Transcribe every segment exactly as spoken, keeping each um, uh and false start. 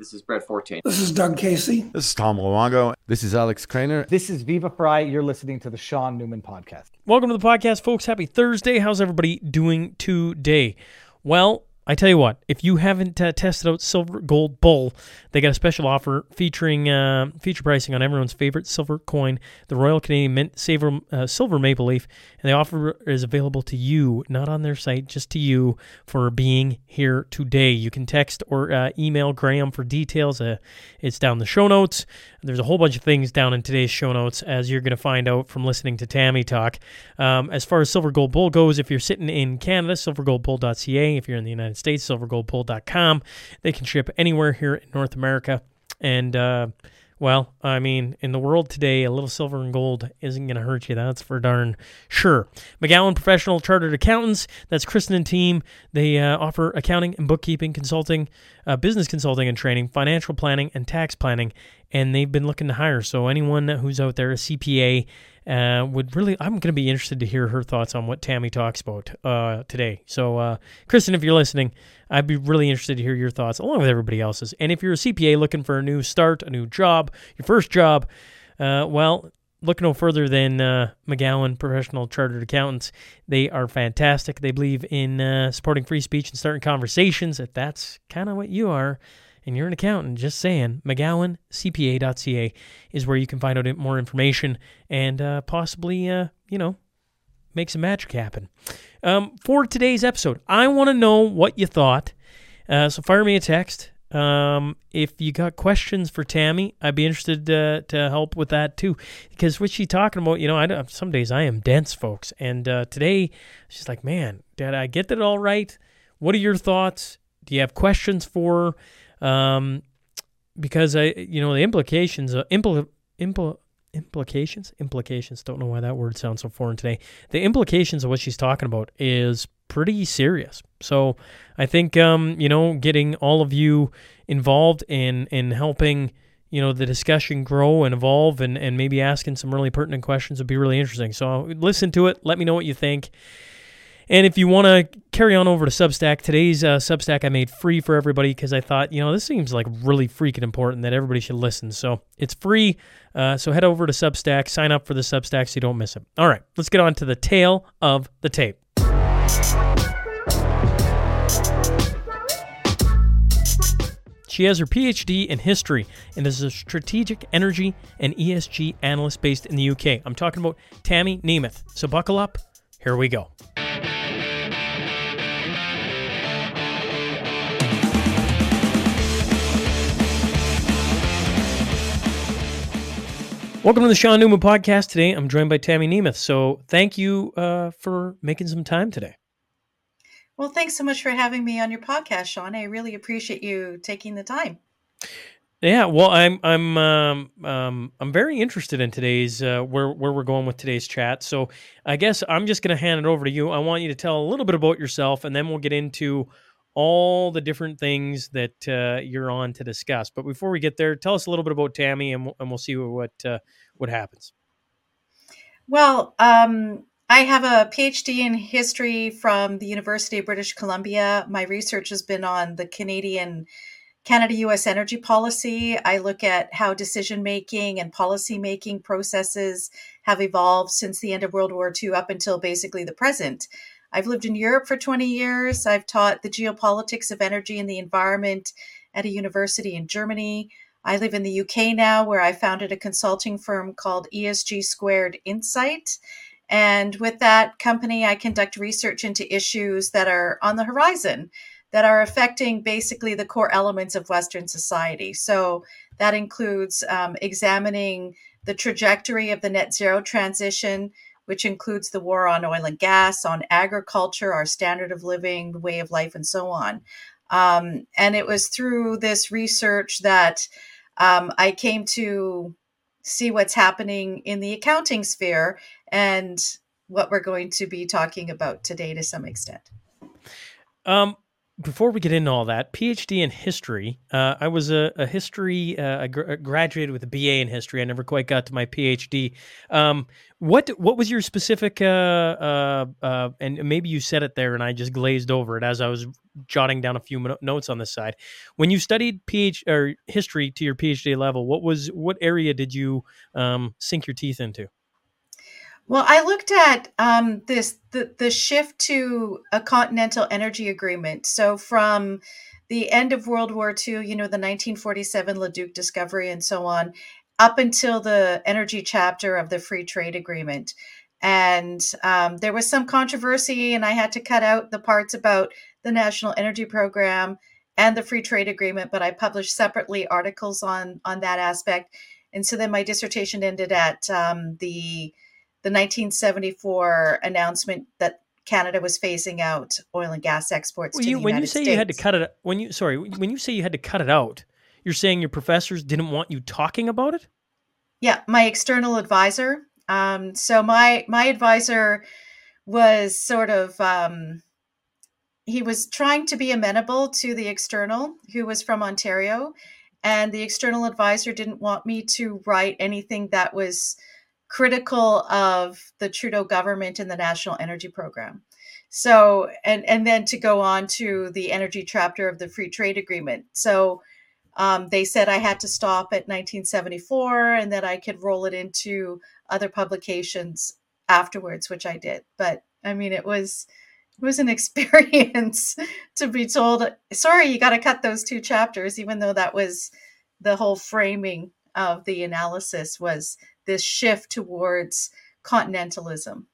This is Brett Fortin. This is Doug Casey. This is Tom Luongo. This is Alex Krainer. This is Viva Fry. You're listening to the Sean Newman Podcast. Welcome to the podcast, folks. Happy Thursday. How's everybody doing today? Well, I tell you what, if you haven't uh, tested out Silver Gold Bull, they got a special offer featuring uh, feature pricing on everyone's favorite silver coin, the Royal Canadian Mint Silver, uh, Silver Maple Leaf, and the offer is available to you, not on their site, just to you for being here today. You can text or uh, email Graham for details. Uh, it's down in the show notes. There's a whole bunch of things down in today's show notes, as you're going to find out from listening to Tammy talk. Um, as far as Silver Gold Bull goes, if you're sitting in Canada, silver gold bull dot c a. If you're in the United States, silver gold bull dot com. They can ship anywhere here in North America. And, uh, well, I mean, in the world today, a little silver and gold isn't going to hurt you. That's for darn sure. McGowan Professional Chartered Accountants, that's Kristen and team. They uh, offer accounting and bookkeeping, consulting, uh, business consulting and training, financial planning, and tax planning. And they've been looking to hire. So anyone who's out there, a C P A, uh, would really, I'm going to be interested to hear her thoughts on what Tammy talks about uh, today. So, uh, Kristen, if you're listening, I'd be really interested to hear your thoughts, along with everybody else's. And if you're a C P A looking for a new start, a new job, your first job, uh, well, look no further than uh, McGowan Professional Chartered Accountants. They are fantastic. They believe in uh, supporting free speech and starting conversations. If that's kind of what you are, and you're an accountant, just saying, McGowan C P A dot c a is where you can find out more information and uh, possibly, uh, you know, make some magic happen. Um, for today's episode, I want to know what you thought. Uh, so fire me a text. Um, if you got questions for Tammy, I'd be interested uh, to help with that too. Because what she's talking about, you know, I don't, some days I am dense, folks. And uh, today, she's like, man, did I get that all right? What are your thoughts? Do you have questions for her? Um, because I, you know, the implications, uh, impl, impl, implications, implications, don't know why that word sounds so foreign today. The implications of what she's talking about is pretty serious. So I think, um, you know, getting all of you involved in, in helping, you know, the discussion grow and evolve and, and maybe asking some really pertinent questions would be really interesting. So listen to it. Let me know what you think. And if you want to carry on over to Substack, today's uh, Substack I made free for everybody because I thought, you know, this seems like really freaking important that everybody should listen. So it's free. Uh, so head over to Substack, sign up for the Substack so you don't miss it. All right, let's get on to the tale of the tape. She has her P H D in history and is a strategic energy and E S G analyst based in the U K. I'm talking about Tammy Nemeth. So buckle up. Here we go. Welcome to the Sean Newman Podcast. Today, I'm joined by Tammy Nemeth. So thank you uh, for making some time today. Well, thanks so much for having me on your podcast, Sean. I really appreciate you taking the time. Yeah, well, I'm I'm um, um, I'm very interested in today's uh, where where we're going with today's chat. So I guess I'm just going to hand it over to you. I want you to tell a little bit about yourself, and then we'll get into all the different things that uh, you're on to discuss. But before we get there, tell us a little bit about Tammy, and we'll, and we'll see what uh, what happens. Well, um, I have a P H D in history from the University of British Columbia. My research has been on the Canadian Canada-U S energy policy. I look at how decision-making and policy-making processes have evolved since the end of World War Two up until basically the present. I've lived in Europe for twenty years. I've taught the geopolitics of energy and the environment at a university in Germany. I live in the U K now, where I founded a consulting firm called E S G Squared Insight. And with that company, I conduct research into issues that are on the horizon, that are affecting basically the core elements of Western society. So that includes um, examining the trajectory of the net zero transition, which includes the war on oil and gas, on agriculture, our standard of living, the way of life, and so on. Um, and it was through this research that um, I came to see what's happening in the accounting sphere and what we're going to be talking about today to some extent. Um, before we get into all that, PhD in history. Uh, I was a, a history. Uh, I gr- graduated with a B A in history. I never quite got to my PhD. Um, what what was your specific? Uh, uh, uh, and maybe you said it there, and I just glazed over it as I was jotting down a few mo- notes on this side. When you studied PhD or history to your PhD level, what was what area did you um, sink your teeth into? Well, I looked at um, this the, the shift to a continental energy agreement. So from the end of World War Two, you know, the nineteen forty-seven Leduc discovery and so on, up until the energy chapter of the Free Trade Agreement. And um, there was some controversy, and I had to cut out the parts about the National Energy Program and the Free Trade Agreement, but I published separately articles on on that aspect. And so then my dissertation ended at um, the the nineteen seventy-four announcement that Canada was phasing out oil and gas exports Well, to you the when you United say you had to States. cut it when you sorry when you say you had to cut it out, you're saying your professors didn't want you talking about it? Yeah, my external advisor. Um, so my my advisor was sort of um, he was trying to be amenable to the external, who was from Ontario, and the external advisor didn't want me to write anything that was critical of the Trudeau government and the National Energy Program. So, and and then to go on to the energy chapter of the Free Trade Agreement. So um, they said I had to stop at nineteen seventy-four and that I could roll it into other publications afterwards, which I did. But I mean, it was it was an experience to be told, sorry, you got to cut those two chapters, even though that was the whole framing of the analysis was this shift towards continentalism.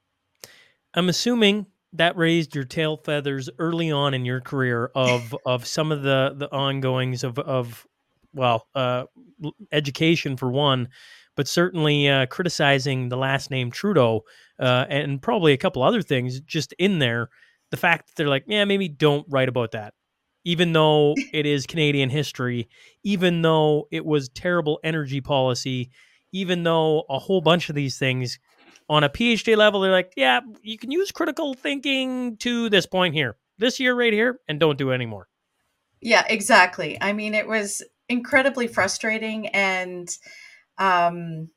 I'm assuming that raised your tail feathers early on in your career of of some of the the ongoings of of well uh, education for one, but certainly uh, criticizing the last name Trudeau uh, and probably a couple other things just in there. The fact that they're like, yeah, maybe don't write about that, even though it is Canadian history, even though it was terrible energy policy, even though a whole bunch of these things on a PhD level, they're like, yeah, you can use critical thinking to this point here, this year right here, and don't do it anymore. Yeah, exactly. I mean, it was incredibly frustrating. And, um,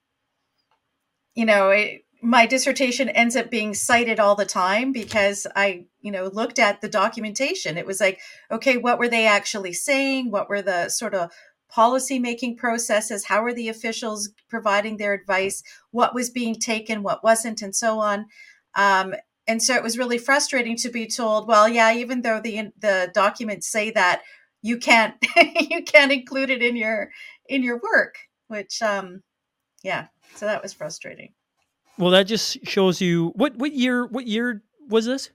you know, it, my dissertation ends up being cited all the time because I, you know, looked at the documentation. It was like, okay, what were they actually saying? What were the sort of policy making processes? How were the officials providing their advice? What was being taken? What wasn't? And so on. Um, and so it was really frustrating to be told, well, yeah, even though the the documents say that, you can't you can't include it in your in your work, which um, yeah, so that was frustrating. Well, that just shows you what what year what year was this?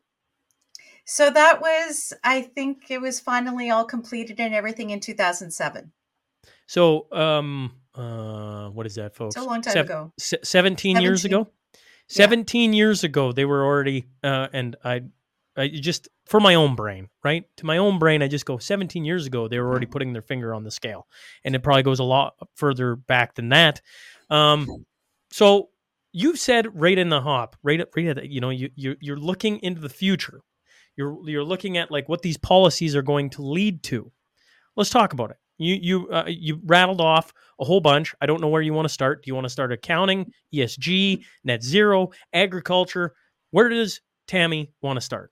So that was, I think it was finally all completed and everything in two thousand seven. So, um, uh, what is that, So a folks? long time Seven, ago. se- seventeen years seventeen. ago. Yeah. seventeen years ago, they were already, uh, and I, I just for my own brain, right? To my own brain, I just go seventeen years ago, they were already putting their finger on the scale, and it probably goes a lot further back than that. Um, so you've said right in the hop, right, right at the, you know, you you you're looking into the future. You're you're looking at like what these policies are going to lead to. Let's talk about it. You you uh, you rattled off a whole bunch. I don't know where you want to start. Do you want to start accounting, E S G, net zero, agriculture? Where does Tammy want to start?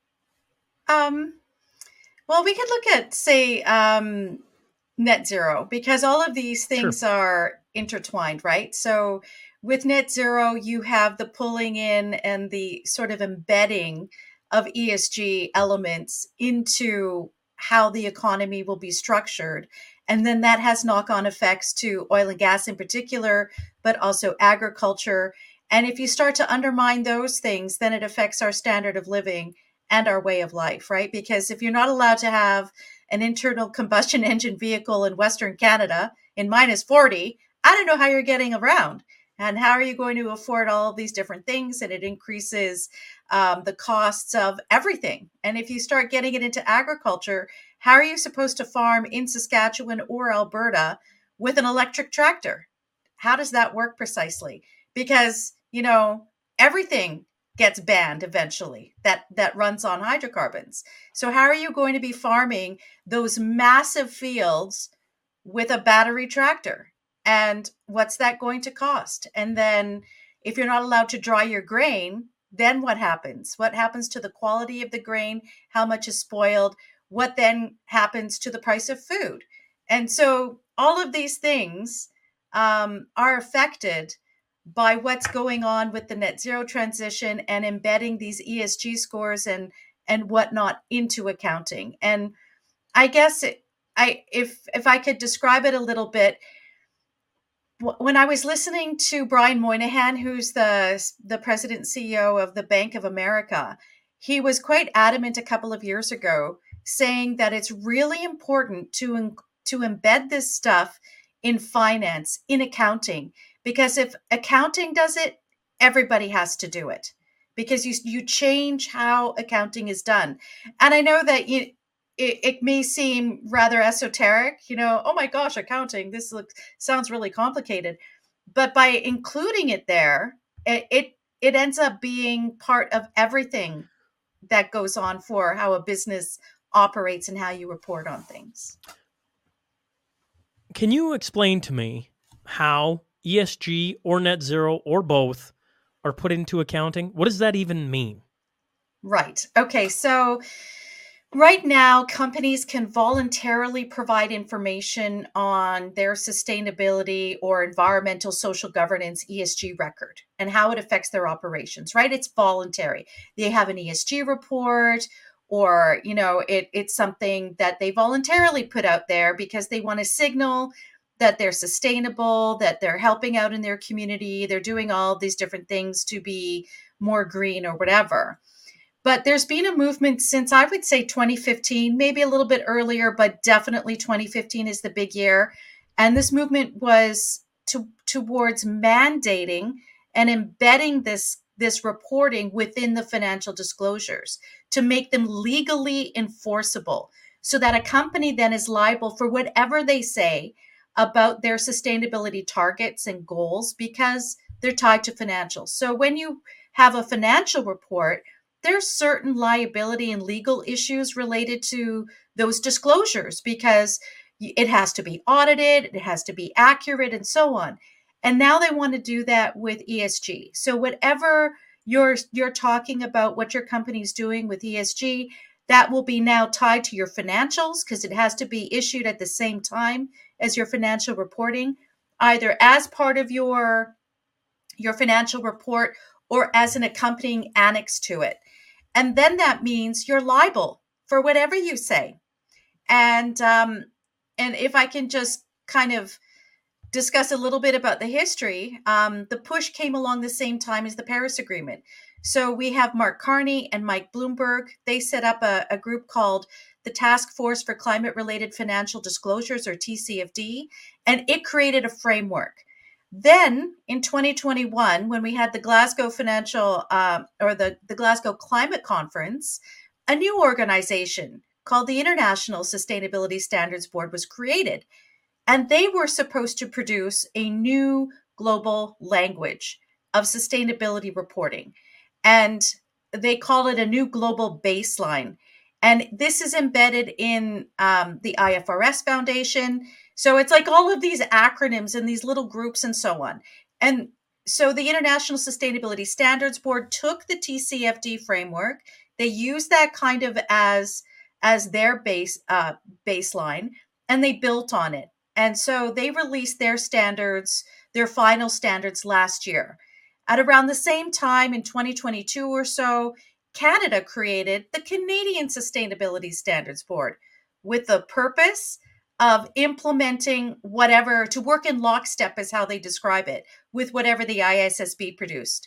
Um, well, we could look at, say, um, net zero, because all of these Sure. things are intertwined, right? So with net zero, you have the pulling in and the sort of embedding of E S G elements into how the economy will be structured. And then that has knock on effects to oil and gas in particular, but also agriculture. And if you start to undermine those things, then it affects our standard of living and our way of life, right? Because if you're not allowed to have an internal combustion engine vehicle in Western Canada in minus forty, I don't know how you're getting around. And how are you going to afford all of these different things? And it increases um, the costs of everything. And if you start getting it into agriculture, how are you supposed to farm in Saskatchewan or Alberta with an electric tractor? How does that work precisely? Because, you know, everything gets banned eventually that that runs on hydrocarbons. So how are you going to be farming those massive fields with a battery tractor? And what's that going to cost? And then if you're not allowed to dry your grain, then what happens? What happens to the quality of the grain? How much is spoiled? What then happens to the price of food? And so all of these things um, are affected by what's going on with the net zero transition and embedding these E S G scores and and whatnot into accounting. And I guess it, I if if I could describe it a little bit, when I was listening to Brian Moynihan, who's the the president and C E O of the Bank of America, he was quite adamant a couple of years ago, saying that it's really important to to embed this stuff in finance, in accounting, because if accounting does it, everybody has to do it, because you you change how accounting is done. And I know that you. It, it may seem rather esoteric, you know, oh my gosh, accounting, this looks, sounds really complicated. But by including it there, it, it it ends up being part of everything that goes on for how a business operates and how you report on things. Can you explain to me how E S G or net zero or both are put into accounting? What does that even mean? Right. Okay. So right now, companies can voluntarily provide information on their sustainability or environmental, social governance, E S G record and how it affects their operations, right? It's voluntary. They have an E S G report, or, you know, it, it's something that they voluntarily put out there because they want to signal that they're sustainable, that they're helping out in their community, they're doing all these different things to be more green or whatever. But there's been a movement since, I would say, twenty fifteen, maybe a little bit earlier, but definitely twenty fifteen is the big year. And this movement was to, towards mandating and embedding this, this reporting within the financial disclosures to make them legally enforceable, so that a company then is liable for whatever they say about their sustainability targets and goals, because they're tied to financials. So when you have a financial report, there's certain liability and legal issues related to those disclosures, because it has to be audited, it has to be accurate, and so on. And now they want to do that with E S G. So whatever you're you're talking about, what your company's doing with E S G, that will be now tied to your financials, because it has to be issued at the same time as your financial reporting, either as part of your your financial report or as an accompanying annex to it. And then that means you're liable for whatever you say. And um, and if I can just kind of discuss a little bit about the history, um, the push came along the same time as the Paris Agreement. So we have Mark Carney and Mike Bloomberg. They set up a, a group called the Task Force for Climate-Related Financial Disclosures, or T C F D, and it created a framework. Then in twenty twenty-one, when we had the Glasgow Financial uh, or the, the Glasgow Climate Conference, a new organization called the International Sustainability Standards Board was created. And they were supposed to produce a new global language of sustainability reporting. And they call it a new global baseline. And this is embedded in um, the I F R S Foundation. So it's like all of these acronyms and these little groups and so on. And so the International Sustainability Standards Board took the T C F D framework. They used that kind of as, as their base uh, baseline, and they built on it. And so they released their standards, their final standards last year. At around the same time in twenty twenty-two or so, Canada created the Canadian Sustainability Standards Board with the purpose of implementing whatever, to work in lockstep is how they describe it, with whatever the I S S B produced.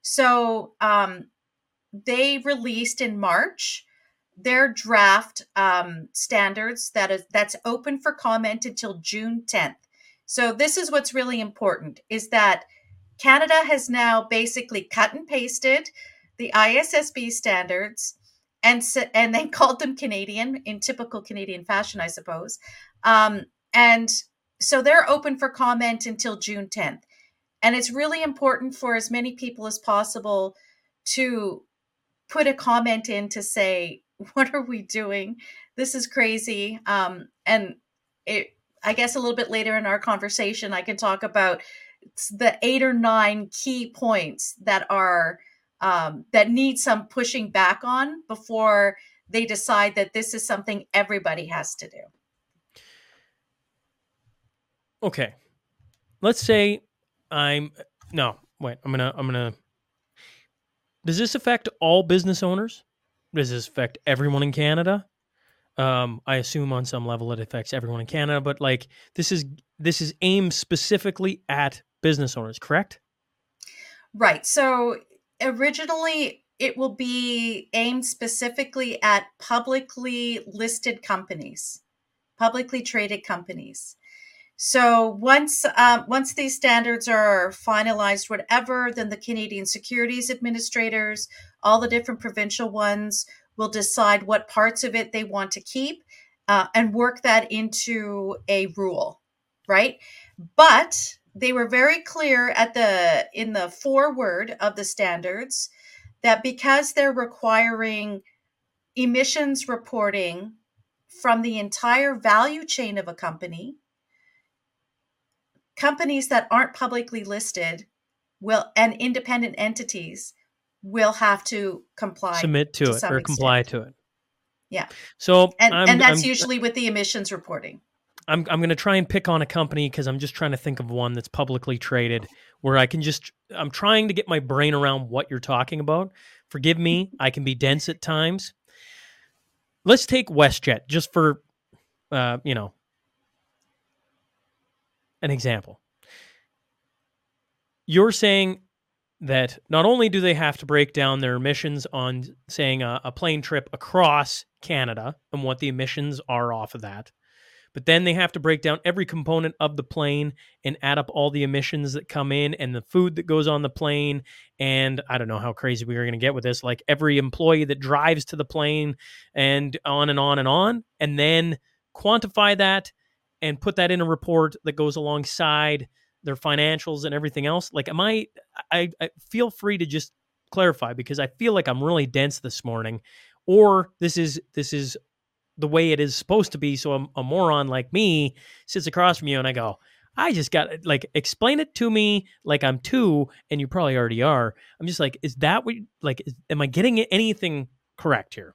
So um, they released in March their draft um, standards that is that's open for comment until June tenth. So this is what's really important, is that Canada has now basically cut and pasted the I S S B standards and and then called them Canadian in typical Canadian fashion, I suppose. Um, and so they're open for comment until June tenth. And it's really important for as many people as possible to put a comment in to say, what are we doing? This is crazy. Um, and it, I guess a little bit later in our conversation, I can talk about the eight or nine key points that are um, that need some pushing back on before they decide that this is something everybody has to do. Okay. Let's say I'm no, wait, I'm gonna I'm gonna does this affect all business owners? Does this affect everyone in Canada? Um, I assume on some level it affects everyone in Canada, but like this is this is aimed specifically at business owners, correct? Right. So originally it will be aimed specifically at publicly listed companies, publicly traded companies. So once um, once these standards are finalized, whatever, then the Canadian Securities Administrators, all the different provincial ones, will decide what parts of it they want to keep uh, and work that into a rule, right? But they were very clear at the in the foreword of the standards that because they're requiring emissions reporting from the entire value chain of a company, companies that aren't publicly listed will and independent entities will have to comply Submit to, to it some or extent. comply to it. Yeah. So And I'm, and that's I'm, usually with the emissions reporting. I'm I'm going to try and pick on a company because I'm just trying to think of one that's publicly traded where I can just I'm trying to get my brain around what you're talking about. Forgive me, I can be dense at times. Let's take WestJet just for uh, you know, an example. You're saying that not only do they have to break down their emissions on saying a, a plane trip across Canada and what the emissions are off of that, but then they have to break down every component of the plane and add up all the emissions that come in and the food that goes on the plane. And I don't know how crazy we are going to get with this, like every employee that drives to the plane and on and on and on, and then quantify that and put that in a report that goes alongside their financials and everything else. Like, am I, I, I feel free to just clarify because I feel like I'm really dense this morning, or this is, this is, the way it is supposed to be. So a, a moron like me sits across from you and I go, I just got like, explain it to me like I'm two, and you probably already are. I'm just like, is that what, like, is, am I getting anything correct here?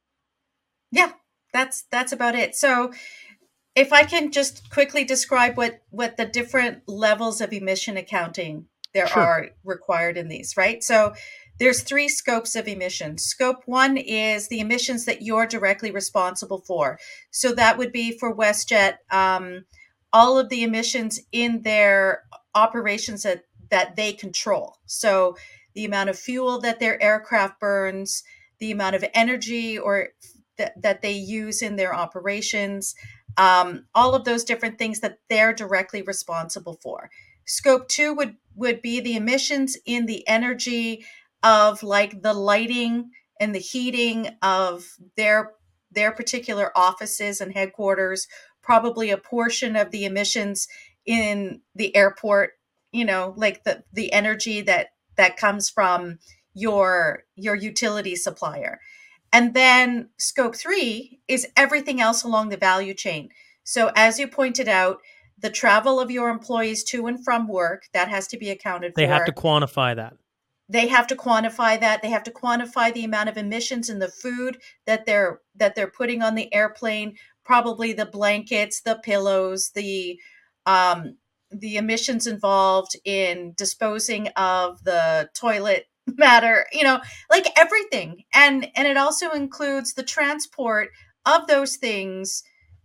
Yeah, that's, that's about it. So if I can just quickly describe what, what the different levels of emission accounting there Sure. are required in these, right? So there's three scopes of emissions. Scope one is the emissions that you're directly responsible for. So that would be for WestJet, um, all of the emissions in their operations that, that they control. So the amount of fuel that their aircraft burns, the amount of energy or th- that they use in their operations, um, all of those different things that they're directly responsible for. Scope two would, would be the emissions in the energy of like the lighting and the heating of their their particular offices and headquarters, probably a portion of the emissions in the airport, you know, like the the energy that that comes from your your utility supplier. And then scope three is everything else along the value chain. So as you pointed out, the travel of your employees to and from work, that has to be accounted They for. They have to quantify that. They have to quantify that. They have to quantify the amount of emissions in the food that they're that they're putting on the airplane, probably the blankets, the pillows, the um, the emissions involved in disposing of the toilet matter, you know, like everything. And and it also includes the transport of those things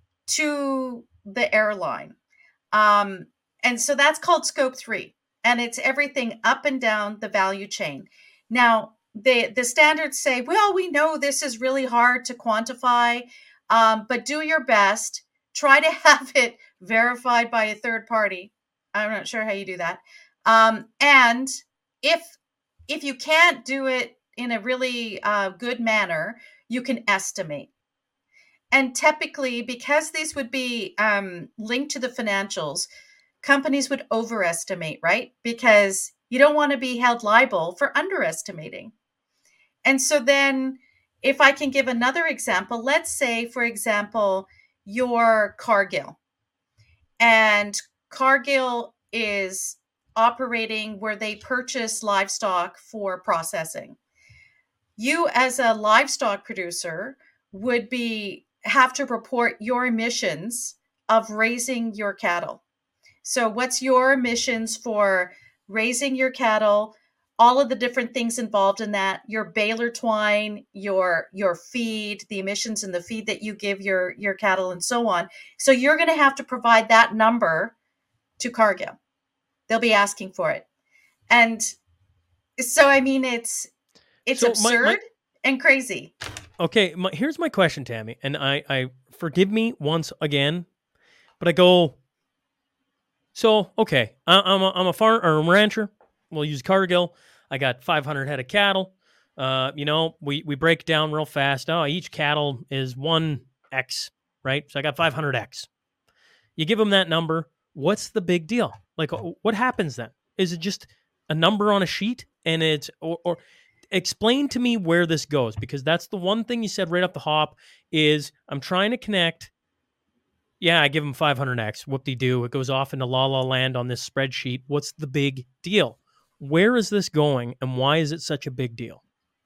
to the airline. Um, and so that's called scope three. And it's everything up and down the value chain. Now, the, the standards say, well, we know this is really hard to quantify, um, but do your best. Try to have it verified by a third party. I'm not sure how you do that. Um, and if if you can't do it in a really uh, good manner, you can estimate. And typically, because these would be um, linked to the financials, companies would overestimate, right? Because you don't want to be held liable for underestimating. And so then if I can give another example, let's say, for example, you're Cargill, and Cargill is operating where they purchase livestock for processing. You as a livestock producer would be have to report your emissions of raising your cattle. So what's your emissions for raising your cattle, all of the different things involved in that, your baler twine, your your feed, the emissions in the feed that you give your your cattle, and so on. So you're going to have to provide that number to Cargill. They'll be asking for it. And so, I mean, it's it's So my- absurd my- and crazy. Okay, my, here's my question, Tammy, and I, I forgive me once again, but I go. So okay, I, I'm a, I'm a farm or a rancher. We'll use Cargill. I got five hundred head of cattle. Uh, you know, we we break it down real fast. Oh, each cattle is one X, right? So I got five hundred X. You give them that number. What's the big deal? Like, what happens then? Is it just a number on a sheet, and it's or, or explain to me where this goes, because that's the one thing you said right off the hop is I'm trying to connect. Yeah, I give them five hundred X. Whoop-de-doo. It goes off into La La Land on this spreadsheet. What's the big deal? Where is this going, and why is it such a big deal?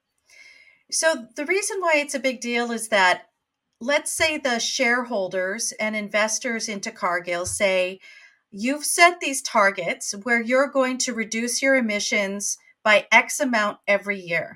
So the reason why it's a big deal is that, let's say the shareholders and investors into Cargill say, you've set these targets where you're going to reduce your emissions by X amount every year.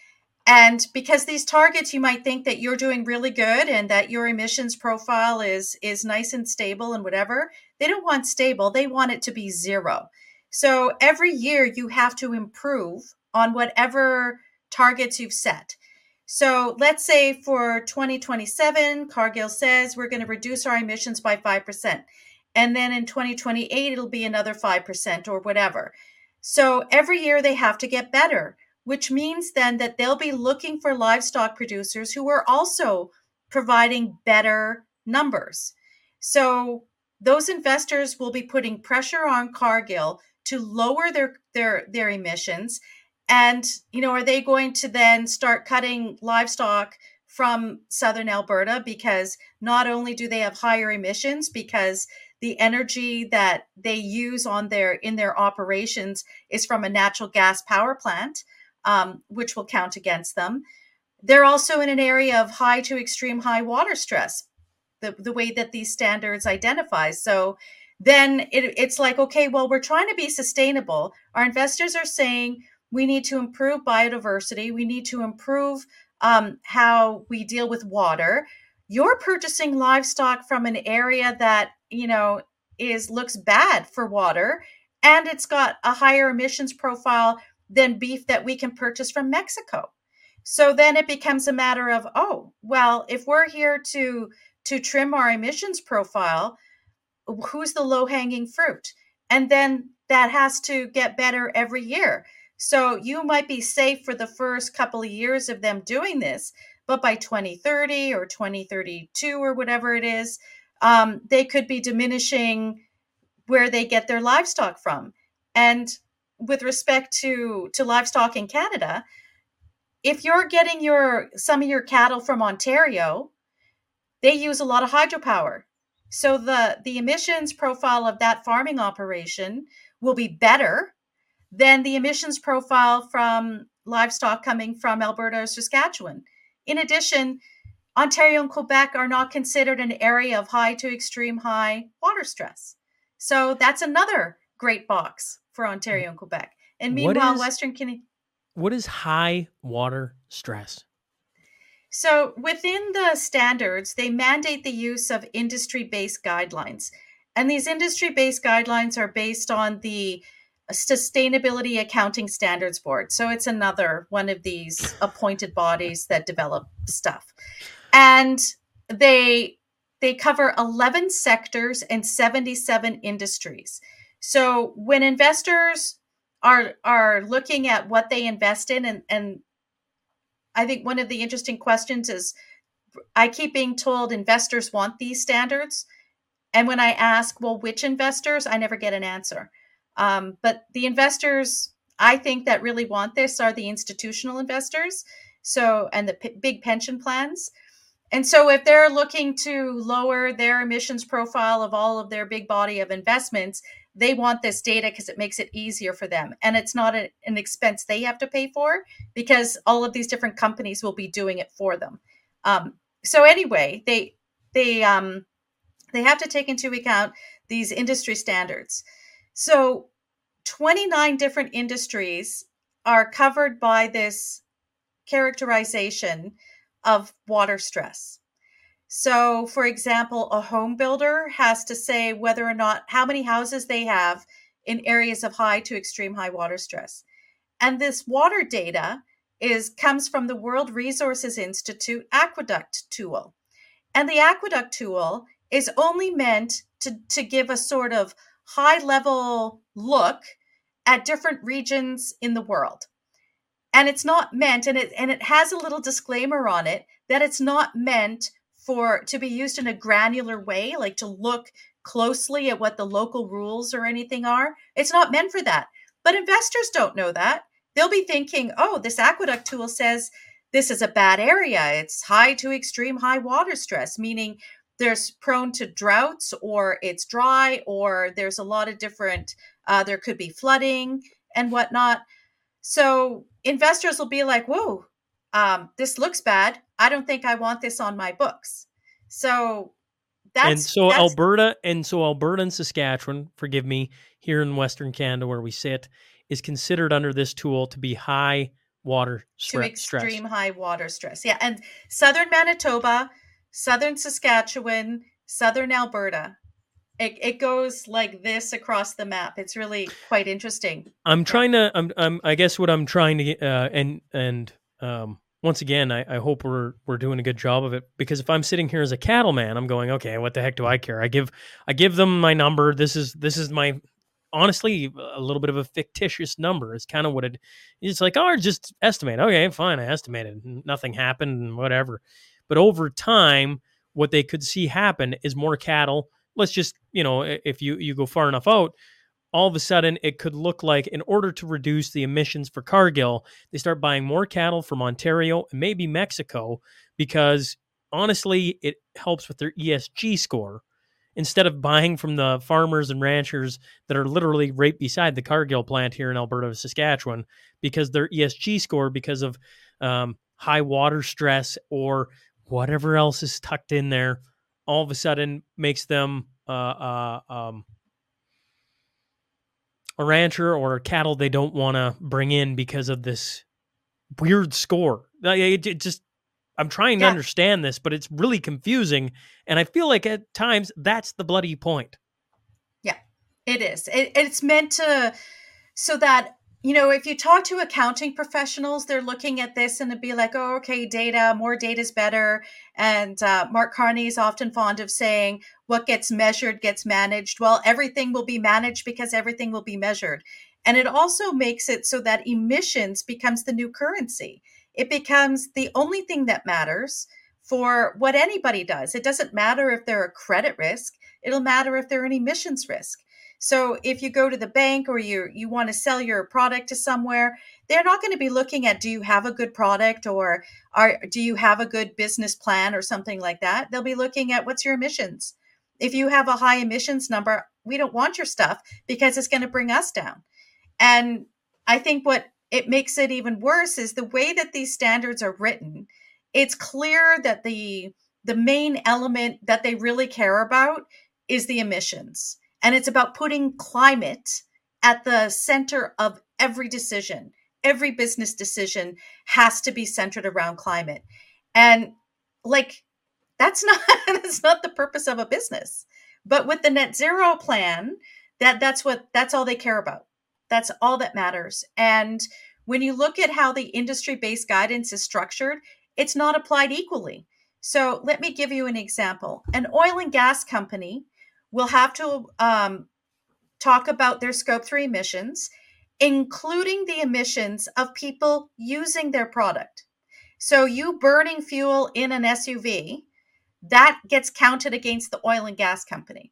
And because these targets, you might think that you're doing really good and that your emissions profile is is nice and stable and whatever. They don't want stable. They want it to be zero. So every year you have to improve on whatever targets you've set. So let's say for twenty twenty-seven, Cargill says we're going to reduce our emissions by five percent. And then in twenty twenty-eight, it'll be another five percent or whatever. So every year they have to get better, which means then that they'll be looking for livestock producers who are also providing better numbers. So those investors will be putting pressure on Cargill to lower their their their emissions. And, you know, are they going to then start cutting livestock from southern Alberta because not only do they have higher emissions because the energy that they use on their in their operations is from a natural gas power plant, um, which will count against them. They're also in an area of high to extreme high water stress, the, the way that these standards identify. So then it, it's like, okay, well, we're trying to be sustainable. Our investors are saying we need to improve biodiversity. We need to improve um, how we deal with water. You're purchasing livestock from an area that, you know, is looks bad for water, and it's got a higher emissions profile than beef that we can purchase from Mexico. So then it becomes a matter of, oh, well, if we're here to to trim our emissions profile, who's the low-hanging fruit? And then that has to get better every year. So you might be safe for the first couple of years of them doing this, but by twenty thirty or twenty thirty-two or whatever it is, um, they could be diminishing where they get their livestock from. And with respect to, to livestock in Canada, if you're getting your some of your cattle from Ontario, they use a lot of hydropower. So the, the emissions profile of that farming operation will be better than the emissions profile from livestock coming from Alberta or Saskatchewan. In addition, Ontario and Quebec are not considered an area of high to extreme high water stress. So that's another great box for Ontario and Quebec. And meanwhile, is, Western Canada. What is high water stress? So within the standards, they mandate the use of industry-based guidelines. And these industry-based guidelines are based on the Sustainability Accounting Standards Board. So it's another one of these appointed bodies that develop stuff. And they they cover eleven sectors and seventy-seven industries. So when investors are are looking at what they invest in, and, and I think one of the interesting questions is, I keep being told investors want these standards. And when I ask, well, which investors, I never get an answer. Um, but the investors, I think, that really want this are the institutional investors, So, and the p- big pension plans. And so if they're looking to lower their emissions profile of all of their big body of investments, they want this data because it makes it easier for them. And it's not a, an expense they have to pay for, because all of these different companies will be doing it for them. Um, so anyway, they they um, they have to take into account these industry standards. So twenty-nine different industries are covered by this characterization of water stress. So, for example, a home builder has to say whether or not how many houses they have in areas of high to extreme high water stress. And this water data is comes from the World Resources Institute Aqueduct tool. And the Aqueduct tool is only meant to, to give a sort of high level look at different regions in the world. And it's not meant, and it and it has a little disclaimer on it that it's not meant for to be used in a granular way, like to look closely at what the local rules or anything are. It's not meant for that. But investors don't know that. They'll be thinking, oh, this Aqueduct tool says this is a bad area. It's high to extreme high water stress, meaning there's prone to droughts, or it's dry, or there's a lot of different, uh, there could be flooding and whatnot. So investors will be like, whoa, um, this looks bad. I don't think I want this on my books. So that's and so that's, Alberta and so Alberta and Saskatchewan, forgive me, here in Western Canada where we sit, is considered under this tool to be high water to stre- extreme stress. high water stress. Yeah. And southern Manitoba, southern Saskatchewan, southern Alberta. It, it goes like this across the map. It's really quite interesting. I'm trying to. I'm. I'm. I guess what I'm trying to. Uh, and and um. Once again, I, I hope we're we're doing a good job of it, because if I'm sitting here as a cattleman, I'm going, okay, what the heck do I care? I give I give them my number. This is this is my honestly a little bit of a fictitious number. It's kind of what it. It's like, oh, just estimate. Okay, fine, I estimated. Nothing happened, and whatever. But over time, what they could see happen is more cattle. Let's just, you know, if you, you go far enough out, all of a sudden it could look like, in order to reduce the emissions for Cargill, they start buying more cattle from Ontario and maybe Mexico, because honestly, it helps with their E S G score, instead of buying from the farmers and ranchers that are literally right beside the Cargill plant here in Alberta, Saskatchewan, because their E S G score, because of um, high water stress or whatever else is tucked in there, all of a sudden makes them uh, uh, um, a rancher or cattle they don't want to bring in because of this weird score. It, it just, I'm trying to Yeah. understand this, but it's really confusing. And I feel like at times that's the bloody point. Yeah, it is. It, it's meant to, so that, you know, if you talk to accounting professionals, they're looking at this and it'd be like, oh, okay, data, more data is better. And uh, Mark Carney is often fond of saying, what gets measured gets managed. Well, everything will be managed because everything will be measured. And it also makes it so that emissions becomes the new currency. It becomes the only thing that matters for what anybody does. It doesn't matter if they're a credit risk. It'll matter if they're an emissions risk. So if you go to the bank or you you want to sell your product to somewhere, they're not going to be looking at, do you have a good product, or are do you have a good business plan or something like that? They'll be looking at, what's your emissions. If you have a high emissions number, we don't want your stuff because it's going to bring us down. And I think what it makes it even worse is the way that these standards are written. It's clear that the the main element that they really care about is the emissions. And it's about putting climate at the center of every decision. Every business decision has to be centered around climate. And like, that's not that's not the purpose of a business. But with the net zero plan, that that's what that's all they care about. That's all that matters. And when you look at how the industry-based guidance is structured, it's not applied equally. So let me give you an example. An oil and gas company will have to um, talk about their scope three emissions, including the emissions of people using their product. So you burning fuel in an S U V, that gets counted against the oil and gas company.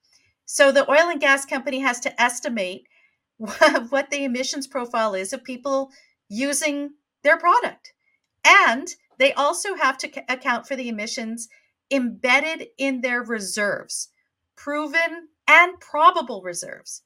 So the oil and gas company has to estimate what the emissions profile is of people using their product. And they also have to c- account for the emissions embedded in their reserves, proven and probable reserves.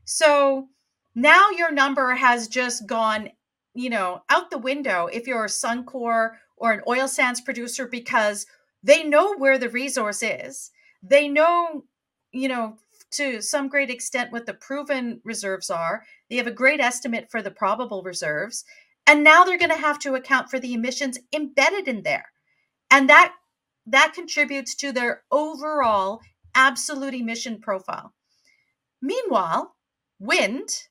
So now your number has just gone, you know, out the window if you're a Suncor or an oil sands producer, because they know where the resource is. They know, you know, to some great extent what the proven reserves are. They have a great estimate for the probable reserves. And now they're going to have to account for the emissions embedded in there. And that that contributes to their overall absolute emission profile. Meanwhile, wind,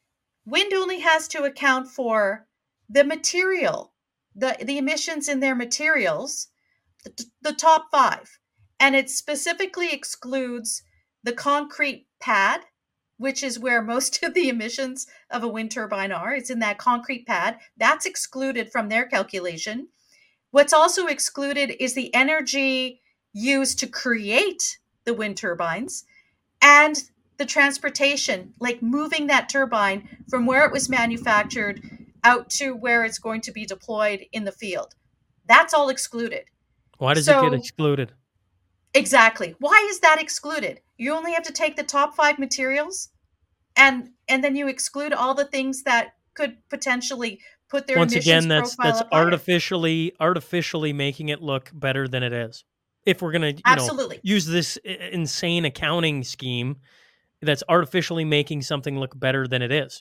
wind only has to account for the material, the, the emissions in their materials, the, the top five. And it specifically excludes the concrete pad, which is where most of the emissions of a wind turbine are. It's in that concrete pad. That's excluded from their calculation. What's also excluded is the energy used to create the wind turbines and the transportation, like moving that turbine from where it was manufactured out to where it's going to be deployed in the field. That's all excluded. Why does So, it get excluded? Exactly. Why is that excluded? You only have to take the top five materials and and then you exclude all the things that could potentially put their Once emissions again, that's profile that's up higher. artificially artificially making it look better than it is. If we're gonna, you Absolutely. know, use this i- insane accounting scheme, that's artificially making something look better than it is.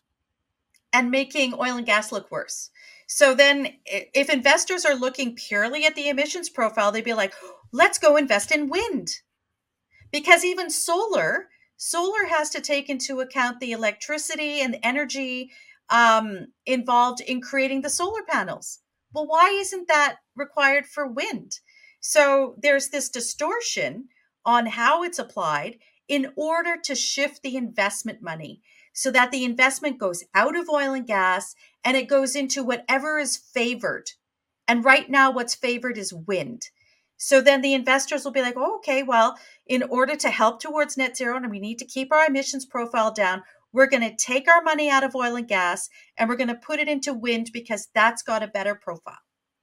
And making oil and gas look worse. So then i- if investors are looking purely at the emissions profile, they'd be like, let's go invest in wind. Because even solar, solar has to take into account the electricity and energy um, involved in creating the solar panels. Well, why isn't that required for wind? So there's this distortion on how it's applied in order to shift the investment money so that the investment goes out of oil and gas and it goes into whatever is favored. And right now, what's favored is wind. So then the investors will be like, oh, okay, well, in order to help towards net zero, and we need to keep our emissions profile down, we're going to take our money out of oil and gas and we're going to put it into wind because that's got a better profile.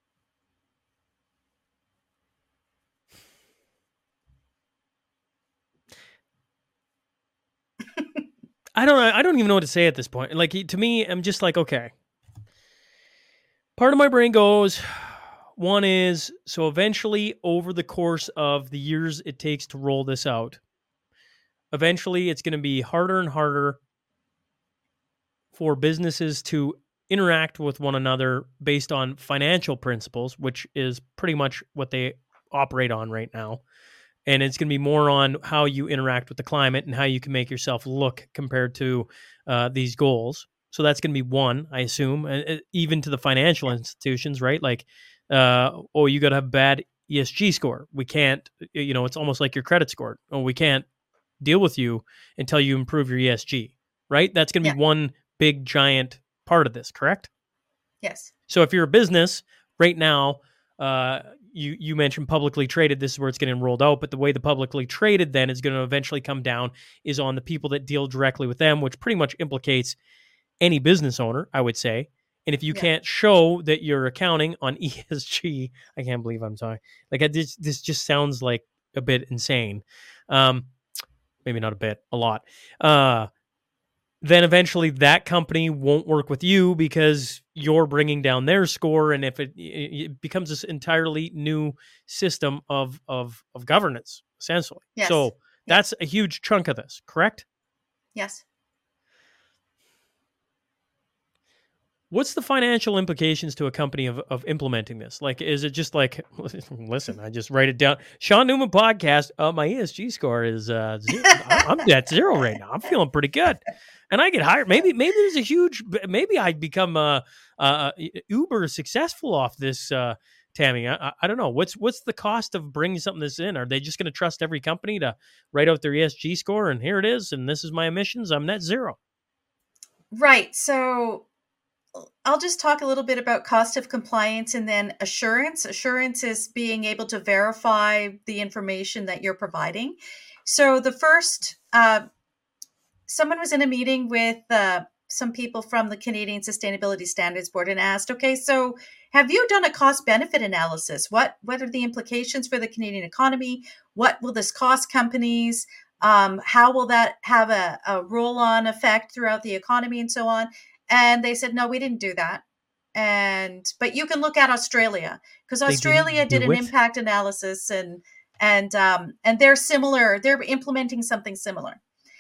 I don't know. I don't even know what to say at this point. Like, to me, I'm just like, okay. Part of my brain goes, one is, so eventually over the course of the years it takes to roll this out, eventually it's going to be harder and harder for businesses to interact with one another based on financial principles, which is pretty much what they operate on right now. And it's going to be more on how you interact with the climate and how you can make yourself look compared to uh, these goals. So that's going to be one, I assume, uh, even to the financial institutions, right? Like, uh, oh, you got to have bad E S G score. We can't, you know, it's almost like your credit score. Oh, we can't deal with you until you improve your E S G, right? That's going to Yeah. be one big giant part of this, correct? Yes. So if you're a business right now, uh, you you mentioned publicly traded. This is where it's getting rolled out. But the way the publicly traded then is going to eventually come down is on the people that deal directly with them, which pretty much implicates any business owner, I would say. And if you Yeah. can't show that you're accounting on E S G, I can't believe I'm sorry. Like I, this, this just sounds like a bit insane. Um, maybe not a bit, a lot. Uh, then eventually that company won't work with you because you're bringing down their score. And if it, it becomes this entirely new system of, of, of governance, essentially. Yes. So that's a huge chunk of this, correct? Yes. What's the financial implications to a company of, of implementing this? Like, is it just like, listen, I just write it down. Sean Newman podcast. Uh, my E S G score is uh, zero. I'm at zero right now. I'm feeling pretty good, and I get hired. Maybe, maybe there's a huge. Maybe I become uh, uh, uber successful off this. Uh, Tammy, I, I don't know. What's what's the cost of bringing something this in? Are they just going to trust every company to write out their E S G score and here it is, and this is my emissions? I'm net zero. Right. So I'll just talk a little bit about cost of compliance and then assurance. Assurance is being able to verify the information that you're providing. So the first, uh, someone was in a meeting with uh, some people from the Canadian Sustainability Standards Board and asked, okay, so have you done a cost benefit analysis? What, what are the implications for the Canadian economy? What will this cost companies? Um, how will that have a, a roll-on effect throughout the economy and so on? And they said, no, we didn't do that. And but you can look at Australia, because Australia did an it? impact analysis, and and um, and they're similar. They're implementing something similar.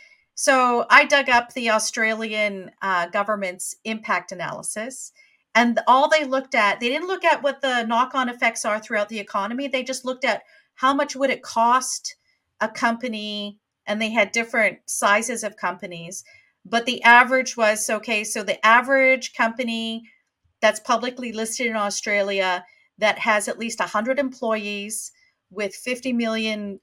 So I dug up the Australian uh, government's impact analysis, and all they looked at, they didn't look at what the knock-on effects are throughout the economy. They just looked at how much would it cost a company, and they had different sizes of companies. But the average was, okay, so the average company that's publicly listed in Australia that has at least one hundred employees with fifty million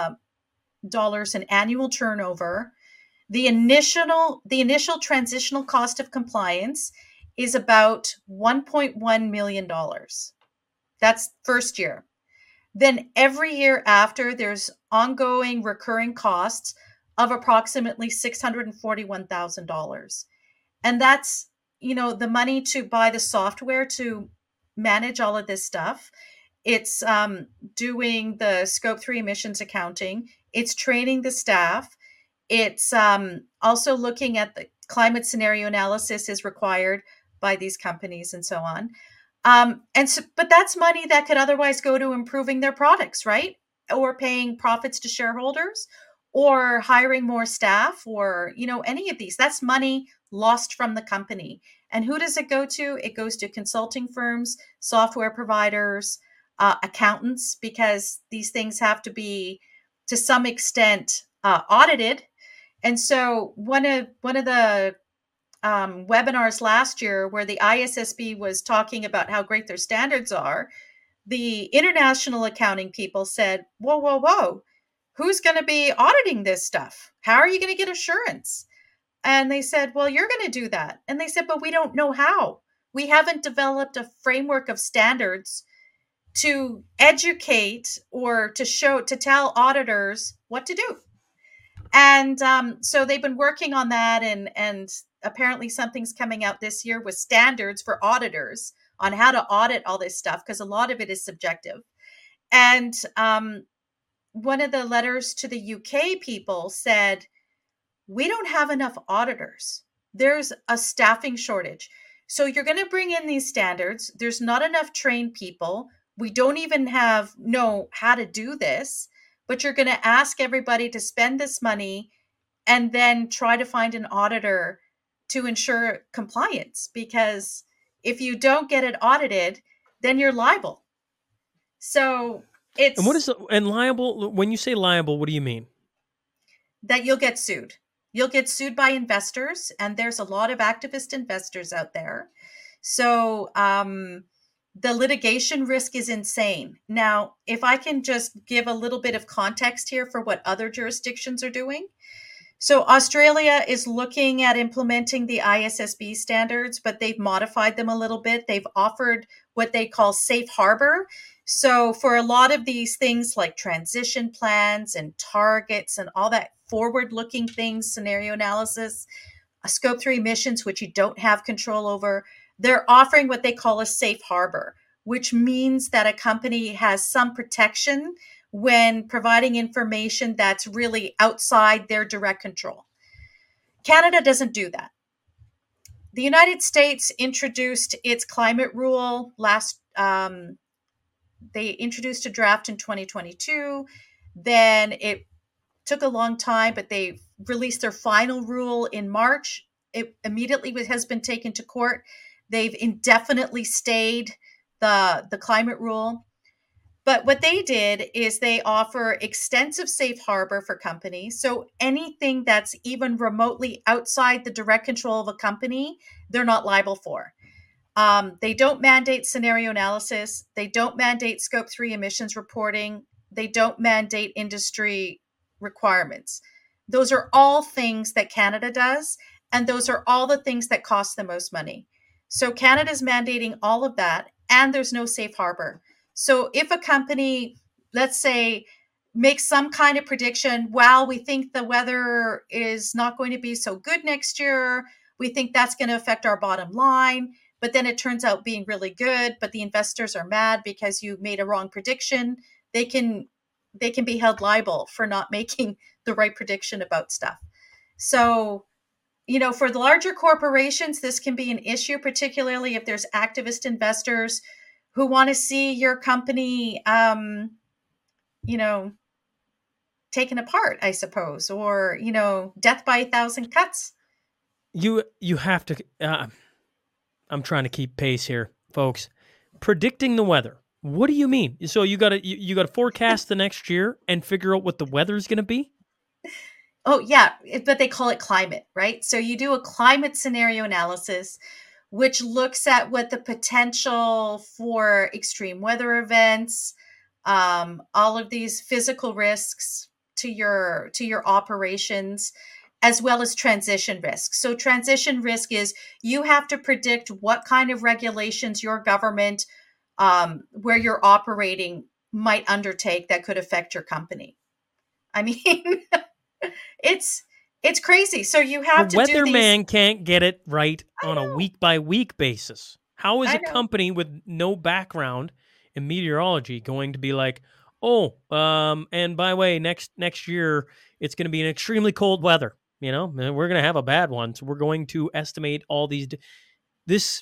dollars uh, in annual turnover, the initial the initial transitional cost of compliance is about one point one million dollars. That's first year. Then every year after, there's ongoing recurring costs of approximately six hundred forty-one thousand dollars. And that's, you know, the money to buy the software to manage all of this stuff. It's um, doing the scope three emissions accounting. It's training the staff. It's um, also looking at the climate scenario analysis is required by these companies and so on. Um, and so, but that's money that could otherwise go to improving their products, right? Or paying profits to shareholders, or hiring more staff, or, you know, any of these. That's money lost from the company. And who does it go to? It goes to consulting firms, software providers, uh, accountants, because these things have to be, to some extent, uh, audited. And so one of one of the um, webinars last year, where the I S S B was talking about how great their standards are, the international accounting people said, whoa, whoa, whoa, who's going to be auditing this stuff? How are you going to get assurance? And they said, well, you're going to do that. And they said, but we don't know how. We haven't developed a framework of standards to educate or to show, to tell auditors what to do. And um, so they've been working on that. And, and apparently something's coming out this year with standards for auditors on how to audit all this stuff, because a lot of it is subjective. And um, one of the letters to the U K people said, we don't have enough auditors. There's a staffing shortage. So you're going to bring in these standards. There's not enough trained people. We don't even have know how to do this, but you're going to ask everybody to spend this money and then try to find an auditor to ensure compliance. Because if you don't get it audited, then you're liable. So it's... And what is, the, and liable, when you say liable, what do you mean? That you'll get sued. You'll get sued by investors, and there's a lot of activist investors out there. So um, the litigation risk is insane. Now, if I can just give a little bit of context here for what other jurisdictions are doing. So Australia is looking at implementing the I S S B standards, but they've modified them a little bit. They've offered what they call safe harbor. So for a lot of these things like transition plans and targets and all that forward-looking things, scenario analysis, a scope three emissions, which you don't have control over, they're offering what they call a safe harbor, which means that a company has some protection when providing information that's really outside their direct control. Canada doesn't do that. The United States introduced its climate rule last, um, they introduced a draft in twenty twenty-two. Then it took a long time, but they released their final rule in March. It immediately has been taken to court. They've indefinitely stayed the, the climate rule. But what they did is they offer extensive safe harbor for companies. So anything that's even remotely outside the direct control of a company, they're not liable for. Um, they don't mandate scenario analysis. They don't mandate scope three emissions reporting. They don't mandate industry requirements. Those are all things that Canada does, and those are all the things that cost the most money. So Canada's mandating all of that, and there's no safe harbor. So if a company, let's say, makes some kind of prediction, well, we think the weather is not going to be so good next year, We think that's going to affect our bottom line, but then it turns out being really good, but the investors are mad because you made a wrong prediction. They can they can be held liable for not making the right prediction about stuff. So, you know, for the larger corporations, this can be an issue, particularly if there's activist investors who want to see your company, um, you know, taken apart, I suppose, or, you know, death by a thousand cuts. You you have to. Uh, I'm trying to keep pace here, folks. Predicting the weather. What do you mean? So you got to you, you got to forecast the next year and figure out what the weather's going to be? Oh, yeah, but they call it climate, right? So you do a climate scenario analysis, which looks at what the potential for extreme weather events, um, all of these physical risks to your to your operations, as well as transition risk. So transition risk is you have to predict what kind of regulations your government, um, where you're operating, might undertake that could affect your company. I mean, it's it's crazy. So you have The to do these. weatherman can't get it right on a week by week basis. How is I a know. company with no background in meteorology going to be like, oh, um, and by the way, next next year it's going to be an extremely cold weather. You know, and we're going to have a bad one, so we're going to estimate all these. D- this,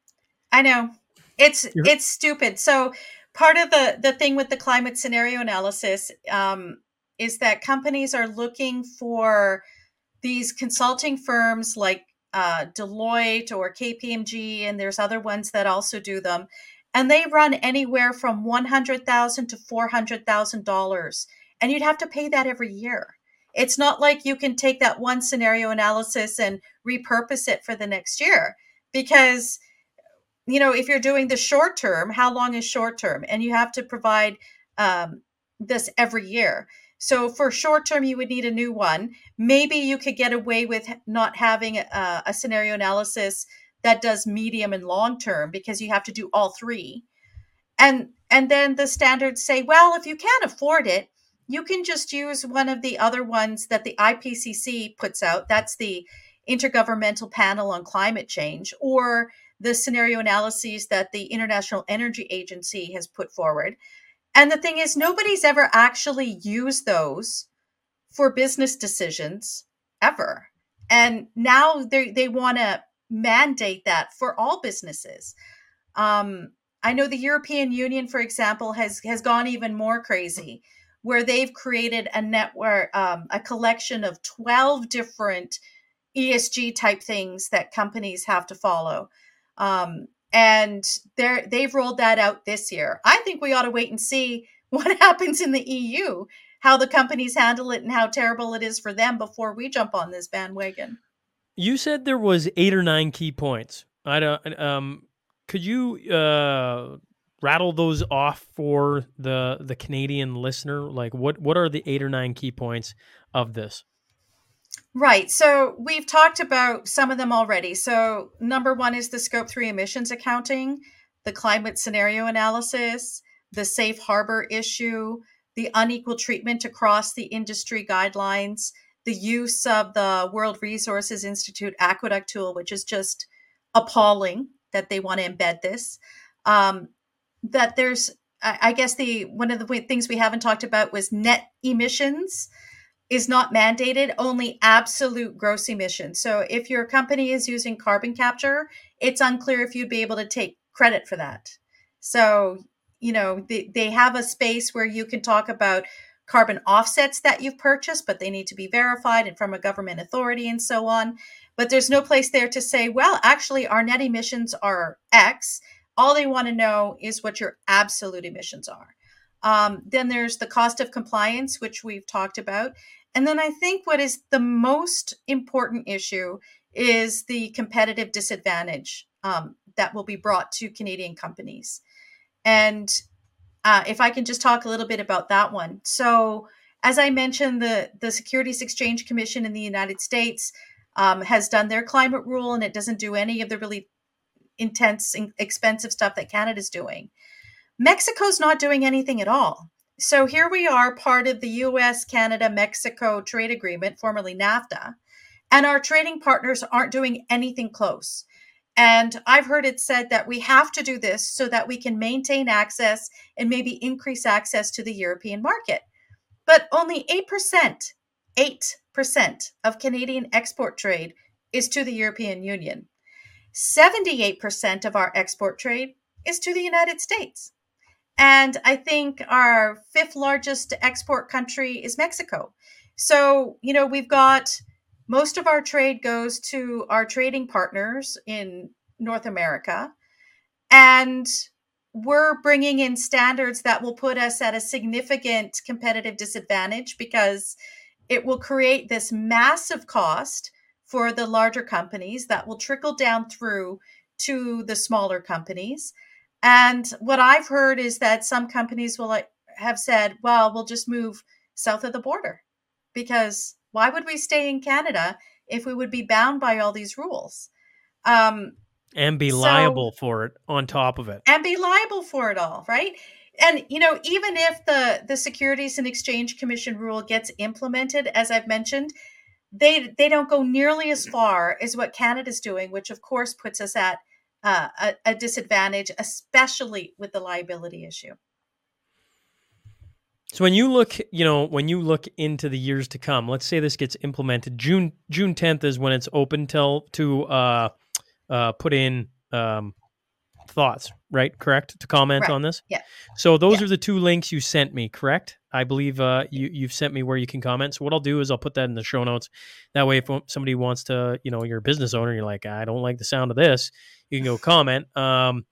I know, it's You're- it's stupid. So part of the the thing with the climate scenario analysis um, is that companies are looking for these consulting firms like uh, Deloitte or K P M G, and there's other ones that also do them, and they run anywhere from one hundred thousand to four hundred thousand dollars, and you'd have to pay that every year. It's not like you can take that one scenario analysis and repurpose it for the next year, because, you know, if you're doing the short term, how long is short term? And you have to provide um, this every year. So for short term, you would need a new one. Maybe you could get away with not having a, a scenario analysis that does medium and long term, because you have to do all three. And and then the standards say, well, if you can't afford it, you can just use one of the other ones that the I P C C puts out. That's the Intergovernmental Panel on Climate Change, or the scenario analyses that the International Energy Agency has put forward. And the thing is, nobody's ever actually used those for business decisions ever. And now they they want to mandate that for all businesses. Um, I know the European Union, for example, has has gone even more crazy, where they've created a network, um, a collection of twelve different E S G type things that companies have to follow. Um, and they're, they've rolled that out this year. I think we ought to wait and see what happens in the E U, how the companies handle it and how terrible it is for them before we jump on this bandwagon. You said there was eight or nine key points. I don't. Um, could you uh, rattle those off for the the Canadian listener? Like, what what are the eight or nine key points of this? Right. So we've talked about some of them already. So number one is the scope three emissions accounting, the climate scenario analysis, the safe harbor issue, the unequal treatment across the industry guidelines, the use of the World Resources Institute Aqueduct tool, which is just appalling that they want to embed this. Um, that there's, I, I guess the one of the things we haven't talked about was net emissions is not mandated, only absolute gross emissions. So if your company is using carbon capture, it's unclear if you'd be able to take credit for that. So, you know, they, they have a space where you can talk about carbon offsets that you've purchased, but they need to be verified and from a government authority and so on. But there's no place there to say, well, actually, our net emissions are X. All they want to know is what your absolute emissions are. Um, then there's the cost of compliance, which we've talked about. And then I think what is the most important issue is the competitive disadvantage um, that will be brought to Canadian companies. And uh, if I can just talk a little bit about that one. So as I mentioned, the, the Securities Exchange Commission in the United States um, has done their climate rule, and it doesn't do any of the really intense and expensive stuff that Canada's doing. Mexico's not doing anything at all. So here we are, part of the U S Canada Mexico trade agreement, formerly NAFTA, and our trading partners aren't doing anything close. And I've heard it said that we have to do this so that we can maintain access and maybe increase access to the European market. But only eight percent, eight percent of Canadian export trade is to the European Union. seventy-eight percent of our export trade is to the United States. And I think our fifth largest export country is Mexico. So, you know, we've got most of our trade goes to our trading partners in North America. And we're bringing in standards that will put us at a significant competitive disadvantage because it will create this massive cost for the larger companies that will trickle down through to the smaller companies. And what I've heard is that some companies will have said, well, we'll just move south of the border, because why would we stay in Canada if we would be bound by all these rules? Um, and be so, liable for it on top of it. And be liable for it all, right? And, you know, even if the, the Securities and Exchange Commission rule gets implemented, as I've mentioned, they they don't go nearly as far as what Canada's doing, which of course puts us at uh, a, a disadvantage, especially with the liability issue. So when you look, you know, when you look into the years to come, let's say this gets implemented. June June tenth is when it's open till to uh, uh, put in um, thoughts, right? Correct? To comment right. on this? Yeah. So those yeah. are the two links you sent me, correct? I believe uh, you, you've sent me where you can comment. So what I'll do is I'll put that in the show notes. That way, if somebody wants to, you know, you're a business owner, you're like, I don't like the sound of this, you can go comment. Um,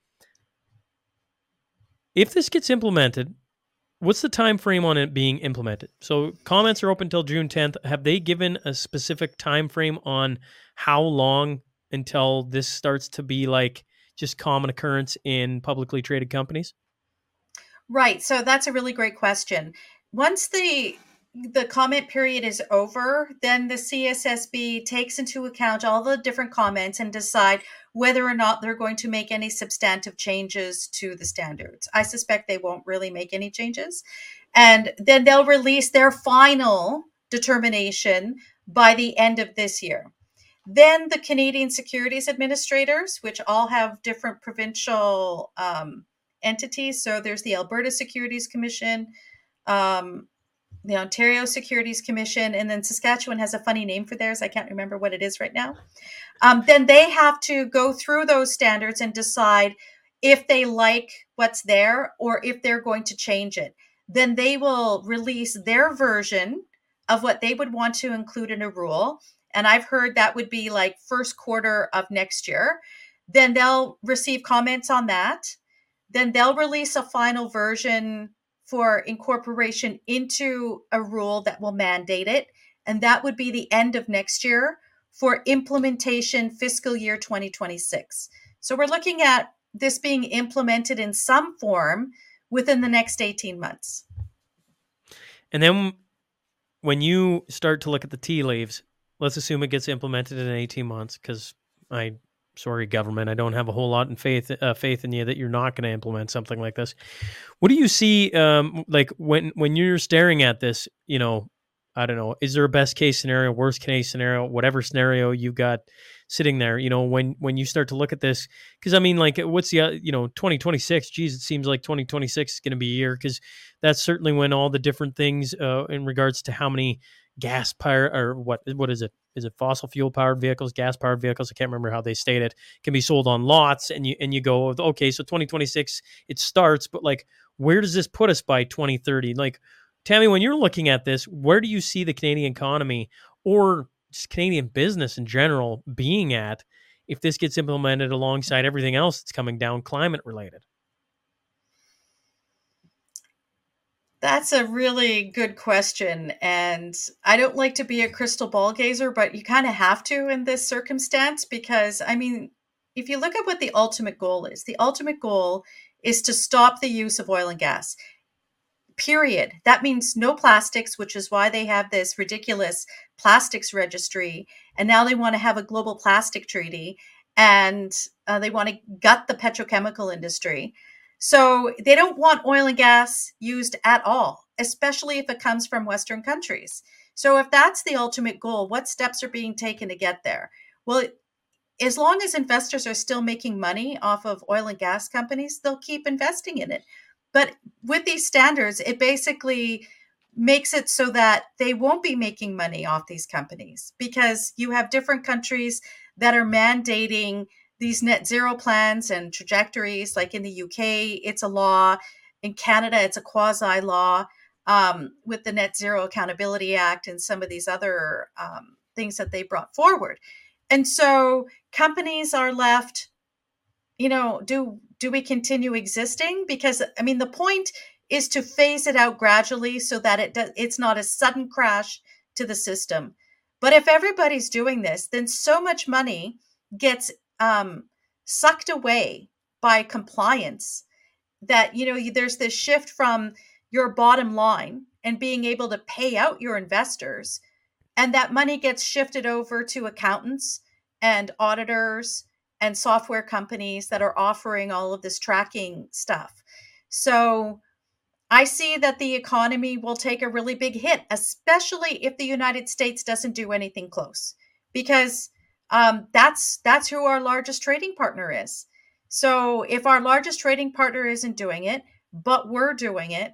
if this gets implemented, what's the time frame on it being implemented? So comments are open until June tenth. Have they given a specific time frame on how long until this starts to be like just common occurrence in publicly traded companies? Right. So that's a really great question. Once the the comment period is over, then the C S S B takes into account all the different comments and decide whether or not they're going to make any substantive changes to the standards. I suspect they won't really make any changes. And then they'll release their final determination by the end of this year. Then the Canadian Securities Administrators, which all have different provincial um, entities. So there's the Alberta Securities Commission, um, the Ontario Securities Commission, and then Saskatchewan has a funny name for theirs. I can't remember what it is right now. Um, then they have to go through those standards and decide if they like what's there or if they're going to change it. Then they will release their version of what they would want to include in a rule. And I've heard that would be like first quarter of next year. Then they'll receive comments on that. Then they'll release a final version for incorporation into a rule that will mandate it. And that would be the end of next year for implementation fiscal year twenty twenty-six. So we're looking at this being implemented in some form within the next eighteen months. And then when you start to look at the tea leaves, let's assume it gets implemented in eighteen months, because I... Sorry, government, I don't have a whole lot in faith uh, faith in you that you're not going to implement something like this. What do you see, um, like when when you're staring at this? You know, I don't know. Is there a best case scenario, worst case scenario, whatever scenario you got sitting there? You know, when when you start to look at this, because I mean, like, what's the uh, you know twenty twenty-six? Geez, it seems like twenty twenty-six is going to be a year, because that's certainly when all the different things uh, in regards to how many gas power or what what is it? Is it fossil fuel powered vehicles, gas powered vehicles? I can't remember how they state it. Can be sold on lots, and you and you go, okay, so twenty twenty-six it starts, but like, where does this put us by twenty thirty? Like, Tammy, when you're looking at this, where do you see the Canadian economy or just Canadian business in general being at if this gets implemented alongside everything else that's coming down climate related? That's a really good question. And I don't like to be a crystal ball gazer, but you kind of have to in this circumstance, because, I mean, if you look at what the ultimate goal is, the ultimate goal is to stop the use of oil and gas, period. That means no plastics, which is why they have this ridiculous plastics registry. And now they want to have a global plastic treaty, and uh, they want to gut the petrochemical industry. So they don't want oil and gas used at all, especially if it comes from Western countries. So if that's the ultimate goal, what steps are being taken to get there? Well, as long as investors are still making money off of oil and gas companies, they'll keep investing in it. But with these standards, it basically makes it so that they won't be making money off these companies, because you have different countries that are mandating these net zero plans and trajectories. Like in the U K, it's a law. In Canada, it's a quasi law, um, with the Net Zero Accountability Act and some of these other um, things that they brought forward. And so companies are left, you know, do do we continue existing? Because, I mean, the point is to phase it out gradually so that it does, it's not a sudden crash to the system. But if everybody's doing this, then so much money gets um, sucked away by compliance that, you know, there's this shift from your bottom line and being able to pay out your investors, and that money gets shifted over to accountants and auditors and software companies that are offering all of this tracking stuff. So I see that the economy will take a really big hit, especially if the United States doesn't do anything close, because um, that's that's who our largest trading partner is. So if our largest trading partner isn't doing it, but we're doing it,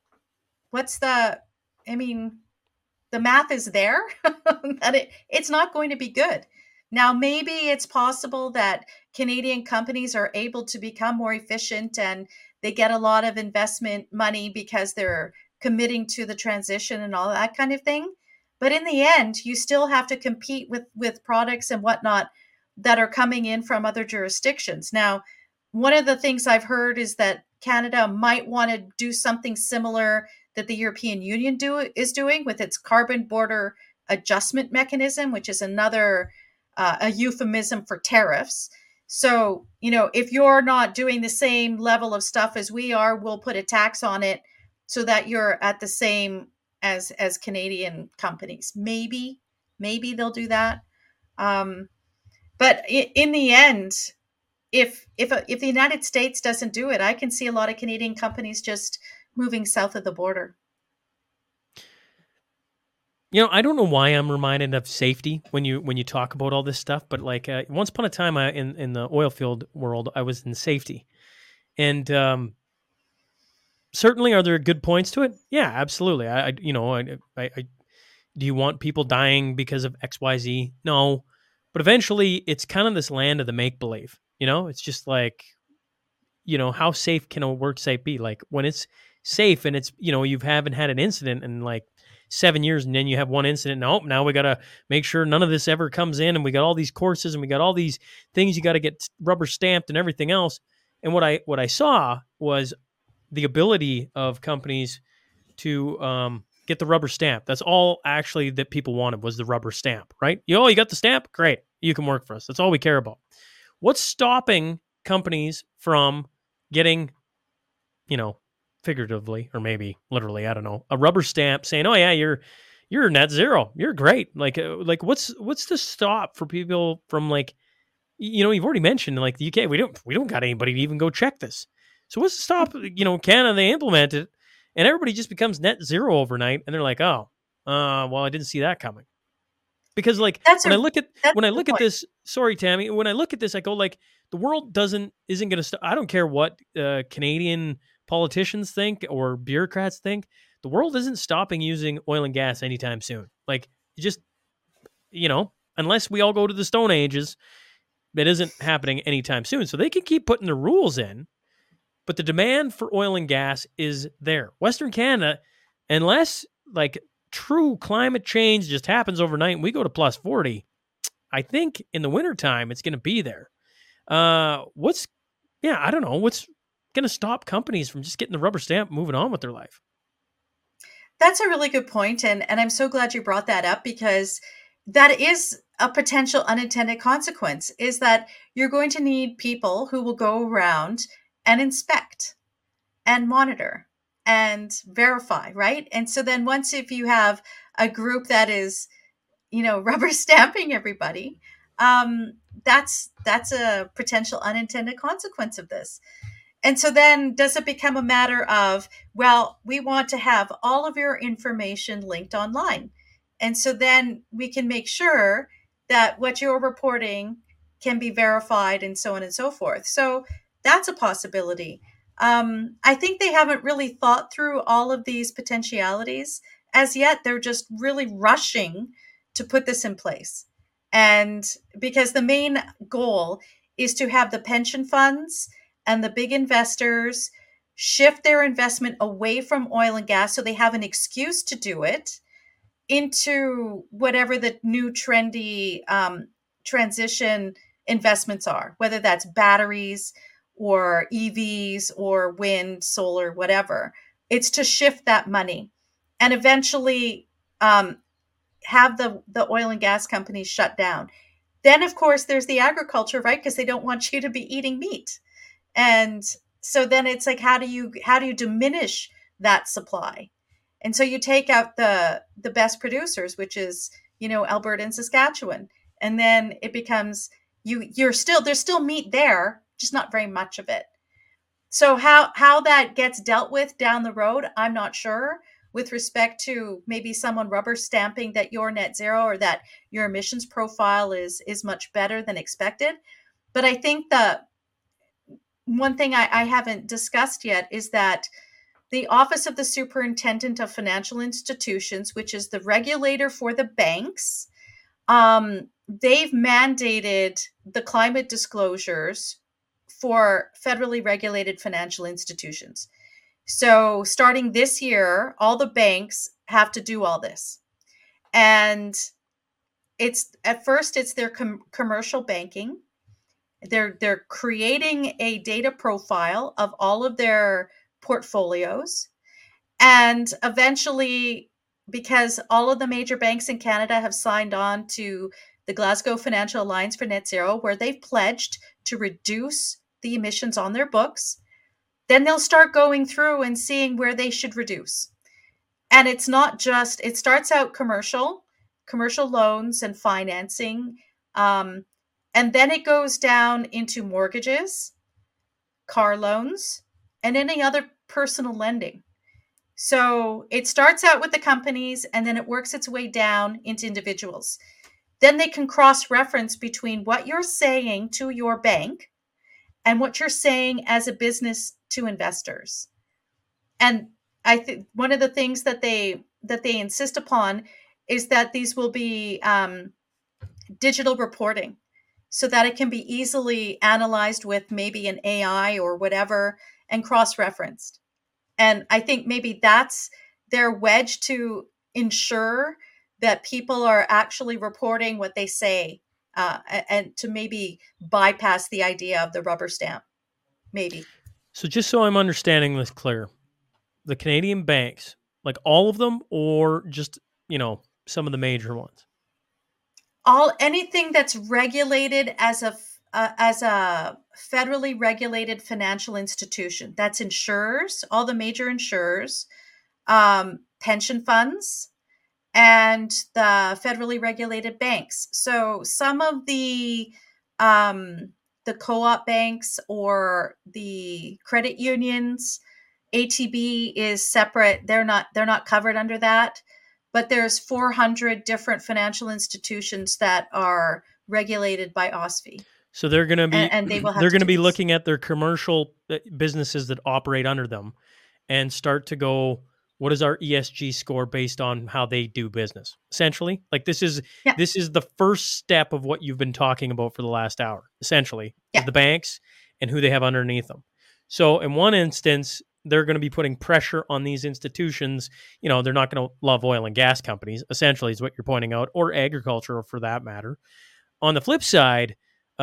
what's the, I mean, the math is there that it, it's not going to be good. Now, maybe it's possible that Canadian companies are able to become more efficient and they get a lot of investment money because they're committing to the transition and all that kind of thing. But in the end, you still have to compete with, with products and whatnot that are coming in from other jurisdictions. Now, one of the things I've heard is that Canada might want to do something similar that the European Union do is doing with its carbon border adjustment mechanism, which is another uh, a euphemism for tariffs. So, you know, if you're not doing the same level of stuff as we are, we'll put a tax on it so that you're at the same as as Canadian companies. Maybe, maybe they'll do that. Um, but in, in the end, if if if the United States doesn't do it, I can see a lot of Canadian companies just moving south of the border. You know, I don't know why I'm reminded of safety when you when you talk about all this stuff, but like uh, once upon a time, I, in in the oil field world, I was in safety, and um, certainly, are there good points to it? Yeah, absolutely. I, I you know, I, I, I do you want people dying because of X, Y, Z? No, but eventually, it's kind of this land of the make believe. You know, it's just like, you know, how safe can a work site be? Like when it's safe and it's, you know, you haven't had an incident in like seven years and then you have one incident. No, now we got to make sure none of this ever comes in, and we got all these courses and we got all these things you got to get rubber stamped and everything else. And what I, what I saw was the ability of companies to um, get the rubber stamp. That's all actually that people wanted was the rubber stamp, right? You oh, you got the stamp? Great. You can work for us. That's all we care about. What's stopping companies from getting, you know, figuratively or maybe literally, I don't know, a rubber stamp saying, "Oh yeah, you're you're net zero. You're great." Like uh, like what's what's the stop for people from like, you know, you've already mentioned like the U K, we don't we don't got anybody to even go check this. So what's the stop? You know, Canada, they implement it and everybody just becomes net zero overnight, and they're like, "Oh, uh, well, I didn't see that coming." Because like That's when a, I look at that's when I the look point. at this, sorry Tammy, when I look at this, I go like the world doesn't isn't going to stop. I don't care what uh, Canadian politicians think or bureaucrats think. The world isn't stopping using oil and gas anytime soon. Like just, you know, unless we all go to the Stone Ages, that isn't happening anytime soon. So they can keep putting the rules in, but the demand for oil and gas is there. Western Canada, unless like true climate change just happens overnight and we go to plus forty, I think in the wintertime it's going to be there. Uh, what's, yeah, I don't know. What's going to stop companies from just getting the rubber stamp, moving on with their life? That's a really good point, and and I'm so glad you brought that up, because that is a potential unintended consequence, is that you're going to need people who will go around and inspect and monitor and verify, right? And so then once if you have a group that is, you know, rubber stamping everybody, um, that's that's a potential unintended consequence of this. And so then does it become a matter of, well, we want to have all of your information linked online? And so then we can make sure that what you're reporting can be verified and so on and so forth. So that's a possibility. Um, I think they haven't really thought through all of these potentialities as yet. They're just really rushing to put this in place. And because the main goal is to have the pension funds and the big investors shift their investment away from oil and gas so they have an excuse to do it into whatever the new trendy um, transition investments are, whether that's batteries or E Vs or wind, solar, whatever. It's to shift that money and eventually um, have the, the oil and gas companies shut down. Then, of course, there's the agriculture, right? Because they don't want you to be eating meat. And so then it's like, how do you how do you diminish that supply? And so you take out the the best producers, which is, you know, Alberta and Saskatchewan. And then it becomes you you're still there's still meat there, just not very much of it. So how how that gets dealt with down the road, I'm not sure, with respect to maybe someone rubber stamping that you're net zero or that your emissions profile is is much better than expected. But I think the one thing I, I haven't discussed yet is that the Office of the Superintendent of Financial Institutions, which is the regulator for the banks, um, they've mandated the climate disclosures for federally regulated financial institutions. So starting this year, all the banks have to do all this. And it's at first it's their com- commercial banking. They're they're creating a data profile of all of their portfolios. And eventually, because all of the major banks in Canada have signed on to the Glasgow Financial Alliance for Net Zero, where they've pledged to reduce the emissions on their books, then they'll start going through and seeing where they should reduce. And it's not just, it starts out commercial, commercial loans and financing. Um, and then it goes down into mortgages, car loans, and any other personal lending. So it starts out with the companies and then it works its way down into individuals. Then they can cross-reference between what you're saying to your bank and what you're saying as a business to investors. And I think one of the things that they that they insist upon is that these will be um, digital reporting so that it can be easily analyzed with maybe an A I or whatever and cross-referenced. And I think maybe that's their wedge to ensure that people are actually reporting what they say uh, and to maybe bypass the idea of the rubber stamp, maybe. So just so I'm understanding this clear, the Canadian banks, like all of them or just, you know, some of the major ones? All anything that's regulated as a uh, as a federally regulated financial institution. That's insurers, all the major insurers, um, pension funds, and the federally regulated banks. So some of the um, the co-op banks or the credit unions, A T B is separate. They're not they're not covered under that. But there's four hundred different financial institutions that are regulated by O S F I. So they're going to be and, and they will have they're to going to be this. looking at their commercial businesses that operate under them and start to go, what is our E S G score based on how they do business? Essentially, like this is yeah. this is the first step of what you've been talking about for the last hour. Essentially, yeah. is the banks and who they have underneath them. So in one instance, they're going to be putting pressure on these institutions. You know, they're not going to love oil and gas companies, essentially, is what you're pointing out, or agriculture for that matter. On the flip side,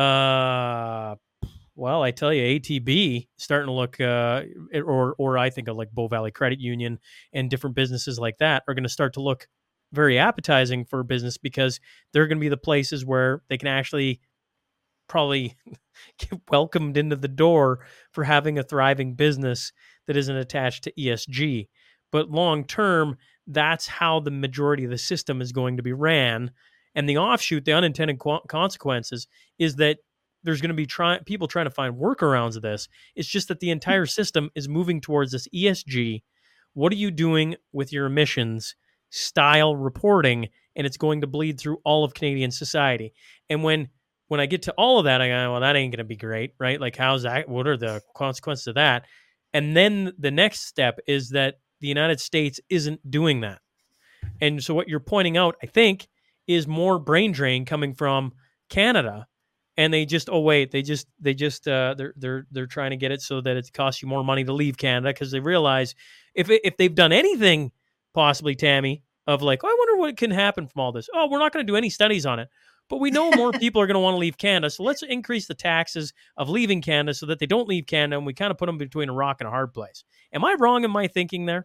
uh, well, I tell you, A T B starting to look, uh, or or I think of like Bow Valley Credit Union and different businesses like that are going to start to look very appetizing for business because they're going to be the places where they can actually probably get welcomed into the door for having a thriving business that isn't attached to E S G. But long term, that's how the majority of the system is going to be ran. And the offshoot, the unintended qu- consequences is that there's going to be try- people trying to find workarounds of this. It's just that the entire system is moving towards this E S G. What are you doing with your emissions style reporting and it's going to bleed through all of Canadian society. And when when I get to all of that, I go, well, that ain't going to be great, right? Like, how's that? What are the consequences of that? And then the next step is that the United States isn't doing that. And so what you're pointing out, I think, is more brain drain coming from Canada. And they just, oh wait, they just, they just, uh, they're, they're, they're trying to get it so that it costs you more money to leave Canada, because they realize if it, if they've done anything, possibly, Tammy, of like, oh, I wonder what can happen from all this. Oh, we're not going to do any studies on it, but we know more people are going to want to leave Canada, so let's increase the taxes of leaving Canada so that they don't leave Canada, and we kind of put them between a rock and a hard place. Am I wrong in my thinking there?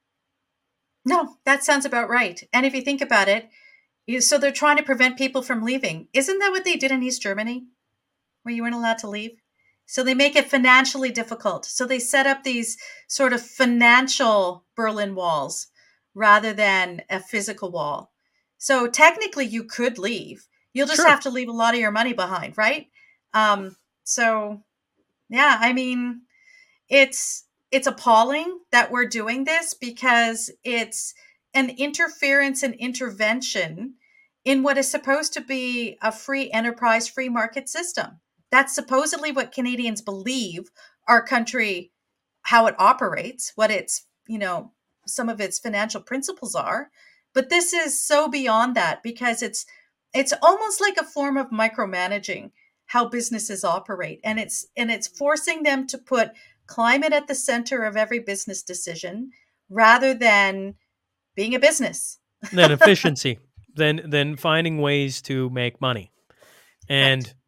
No, that sounds about right. And if you think about it, you, so they're trying to prevent people from leaving. Isn't that what they did in East Germany, where you weren't allowed to leave? So they make it financially difficult. So they set up these sort of financial Berlin walls rather than a physical wall. So technically you could leave. You'll just Sure. have to leave a lot of your money behind, right? Um, so, yeah, I mean, it's it's appalling that we're doing this, because it's an interference and intervention in what is supposed to be a free enterprise, free market system. That's supposedly what Canadians believe our country, how it operates, what its, you know, some of its financial principles are. But this is so beyond that, because it's it's almost like a form of micromanaging how businesses operate. And it's and it's forcing them to put climate at the center of every business decision rather than being a business. Then efficiency, then then finding ways to make money, and Right.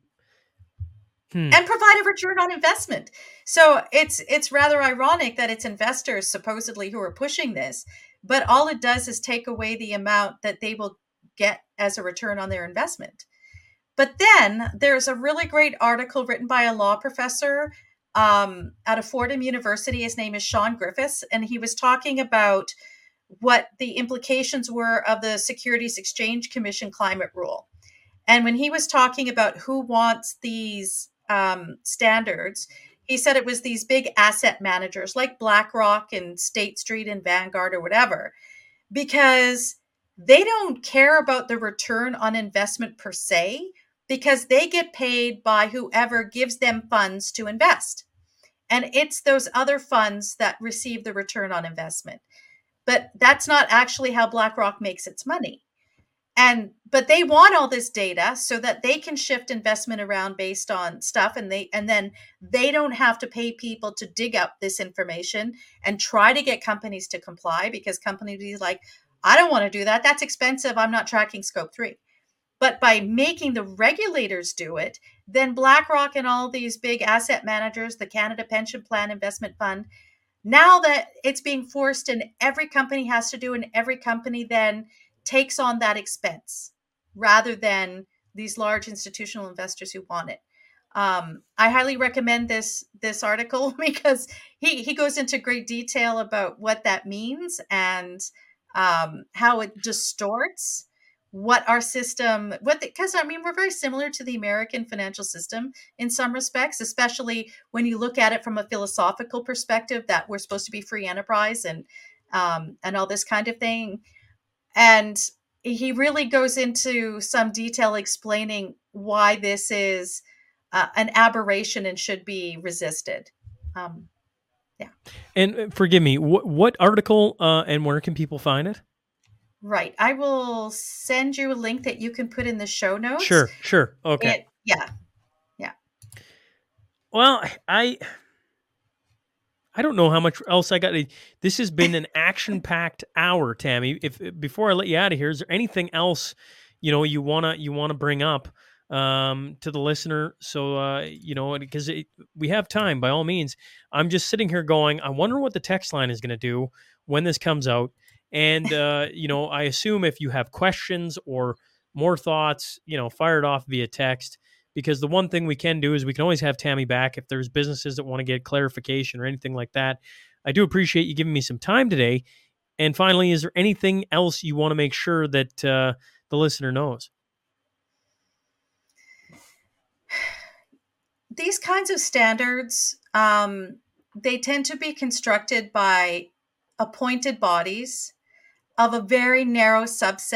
hmm. and provide a return on investment. So it's it's rather ironic that it's investors supposedly who are pushing this, but all it does is take away the amount that they will get as a return on their investment. But then there's a really great article written by a law professor um, out of Fordham University. His name is Sean Griffiths, and he was talking about what the implications were of the Securities Exchange Commission climate rule. And when he was talking about who wants these um, standards, he said it was these big asset managers like BlackRock and State Street and Vanguard or whatever, because they don't care about the return on investment per se, because they get paid by whoever gives them funds to invest. And it's those other funds that receive the return on investment. But that's not actually how BlackRock makes its money. And but they want all this data so that they can shift investment around based on stuff, and they and then they don't have to pay people to dig up this information and try to get companies to comply, because companies are like, I don't want to do that. That's expensive. I'm not tracking scope three. But by making the regulators do it, then BlackRock and all these big asset managers, the Canada Pension Plan Investment Fund, now that it's being forced and every company has to do, and every company then takes on that expense rather than these large institutional investors who want it. Um, I highly recommend this this article, because he, he goes into great detail about what that means and um, how it distorts what our system, what because I mean, we're very similar to the American financial system in some respects, especially when you look at it from a philosophical perspective, that we're supposed to be free enterprise and um, and all this kind of thing. And he really goes into some detail explaining why this is uh, an aberration and should be resisted. Um, yeah. And forgive me, what, what article uh, and where can people find it? Right. I will send you a link that you can put in the show notes. Sure, sure. Okay. It, yeah. Yeah. Well, I I don't know how much else I got. This has been an action-packed hour, Tammy. If before I let you out of here, is there anything else you know you wanna you wanna bring up um, to the listener? So uh, you know, because it, we have time, by all means. I'm just sitting here going, I wonder what the text line is going to do when this comes out. And, uh, you know, I assume if you have questions or more thoughts, you know, fire it off via text, because the one thing we can do is we can always have Tammy back if there's businesses that want to get clarification or anything like that. I do appreciate you giving me some time today. And finally, is there anything else you want to make sure that uh, the listener knows? These kinds of standards, um, they tend to be constructed by appointed bodies of a very narrow subset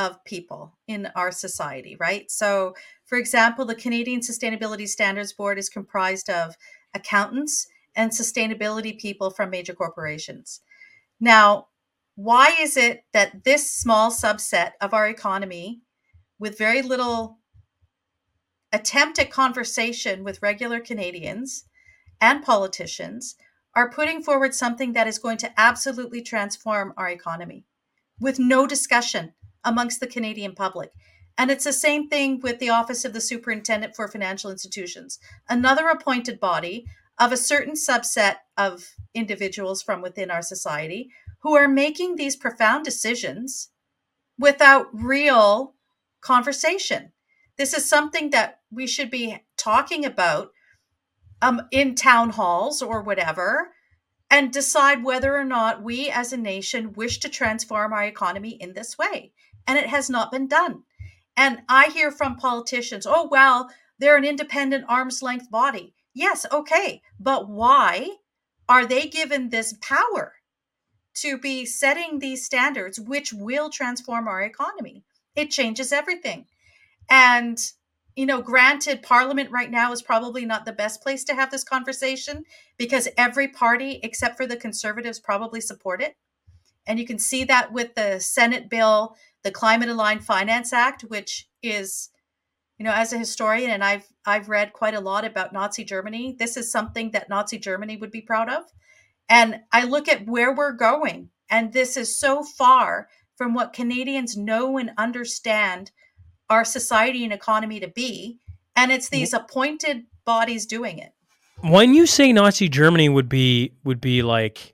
of people in our society, right? So, for example, the Canadian Sustainability Standards Board is comprised of accountants and sustainability people from major corporations. Now, why is it that this small subset of our economy, with very little attempt at conversation with regular Canadians and politicians, are putting forward something that is going to absolutely transform our economy with no discussion amongst the Canadian public? And it's the same thing with the Office of the Superintendent for Financial Institutions, another appointed body of a certain subset of individuals from within our society who are making these profound decisions without real conversation. This is something that we should be talking about um, in town halls or whatever, and decide whether or not we as a nation wish to transform our economy in this way. And it has not been done. And I hear from politicians, oh, well, they're an independent arm's length body. Yes, okay. But why are they given this power to be setting these standards, which will transform our economy? It changes everything. And, you know, granted, Parliament right now is probably not the best place to have this conversation because every party except for the Conservatives probably support it. And you can see that with the Senate bill, the Climate Aligned Finance Act, which is, you know, as a historian, and I've I've read quite a lot about Nazi Germany, this is something that Nazi Germany would be proud of. And I look at where we're going, and this is so far from what Canadians know and understand our society and economy to be, and it's these appointed bodies doing it. When you say Nazi Germany would be would be like,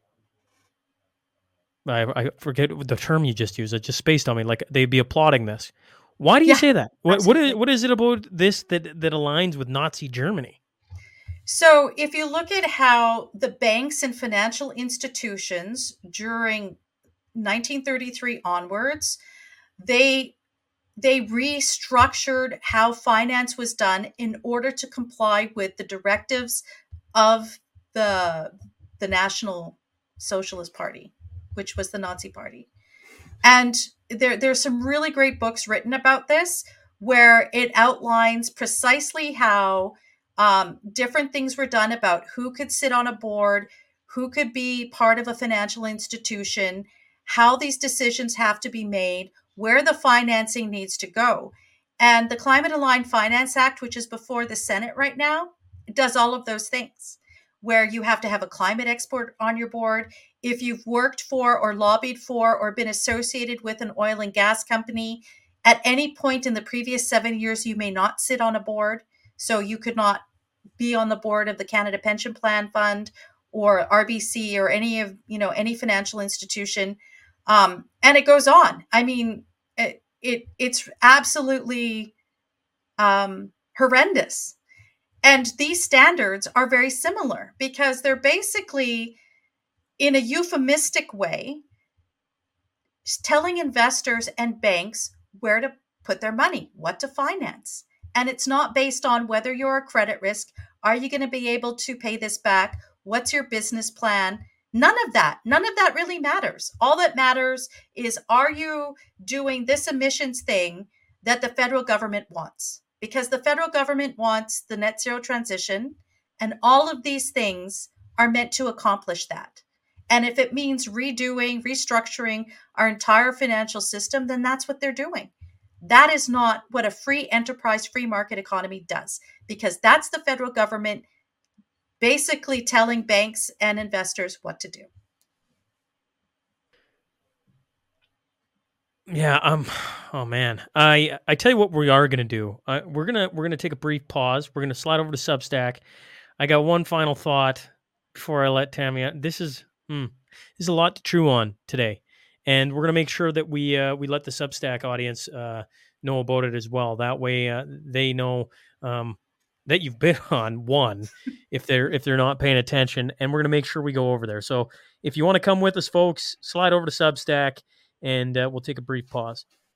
I, I forget the term you just used. It just spaced on me. Like they'd be applauding this. Why do you Yeah, say that? What what absolutely. is, what is it about this that that aligns with Nazi Germany? So if you look at how the banks and financial institutions during nineteen thirty-three onwards, they they restructured how finance was done in order to comply with the directives of the the National Socialist Party, which was the Nazi Party. And there there's some really great books written about this where it outlines precisely how um, different things were done about who could sit on a board, who could be part of a financial institution, how these decisions have to be made, where the financing needs to go. And the Climate Aligned Finance Act, which is before the Senate right now, does all of those things, where you have to have a climate expert on your board. If you've worked for or lobbied for or been associated with an oil and gas company, at any point in the previous seven years, you may not sit on a board. So you could not be on the board of the Canada Pension Plan Fund or R B C or any of, you know, any financial institution. Um, and it goes on. I mean, it, it it's absolutely um, horrendous. And these standards are very similar because they're basically, in a euphemistic way, telling investors and banks where to put their money, what to finance. And it's not based on whether you're a credit risk. Are you going to be able to pay this back? What's your business plan? None of that. None of that really matters. All that matters is, are you doing this emissions thing that the federal government wants? Because the federal government wants the net zero transition, and all of these things are meant to accomplish that. And if it means redoing, restructuring our entire financial system, then that's what they're doing. That is not what a free enterprise, free market economy does, because that's the federal government basically telling banks and investors what to do. Yeah, um, oh man, I I tell you what we are gonna do. Uh, we're gonna we're gonna take a brief pause. We're gonna slide over to Substack. I got one final thought before I let Tammy. This is hmm, this is a lot to chew on today, and we're gonna make sure that we uh, we let the Substack audience uh, know about it as well. That way, uh, they know um, that you've been on one if they're if they're not paying attention, and we're gonna make sure we go over there. So if you want to come with us, folks, slide over to Substack. And uh, we'll take a brief pause.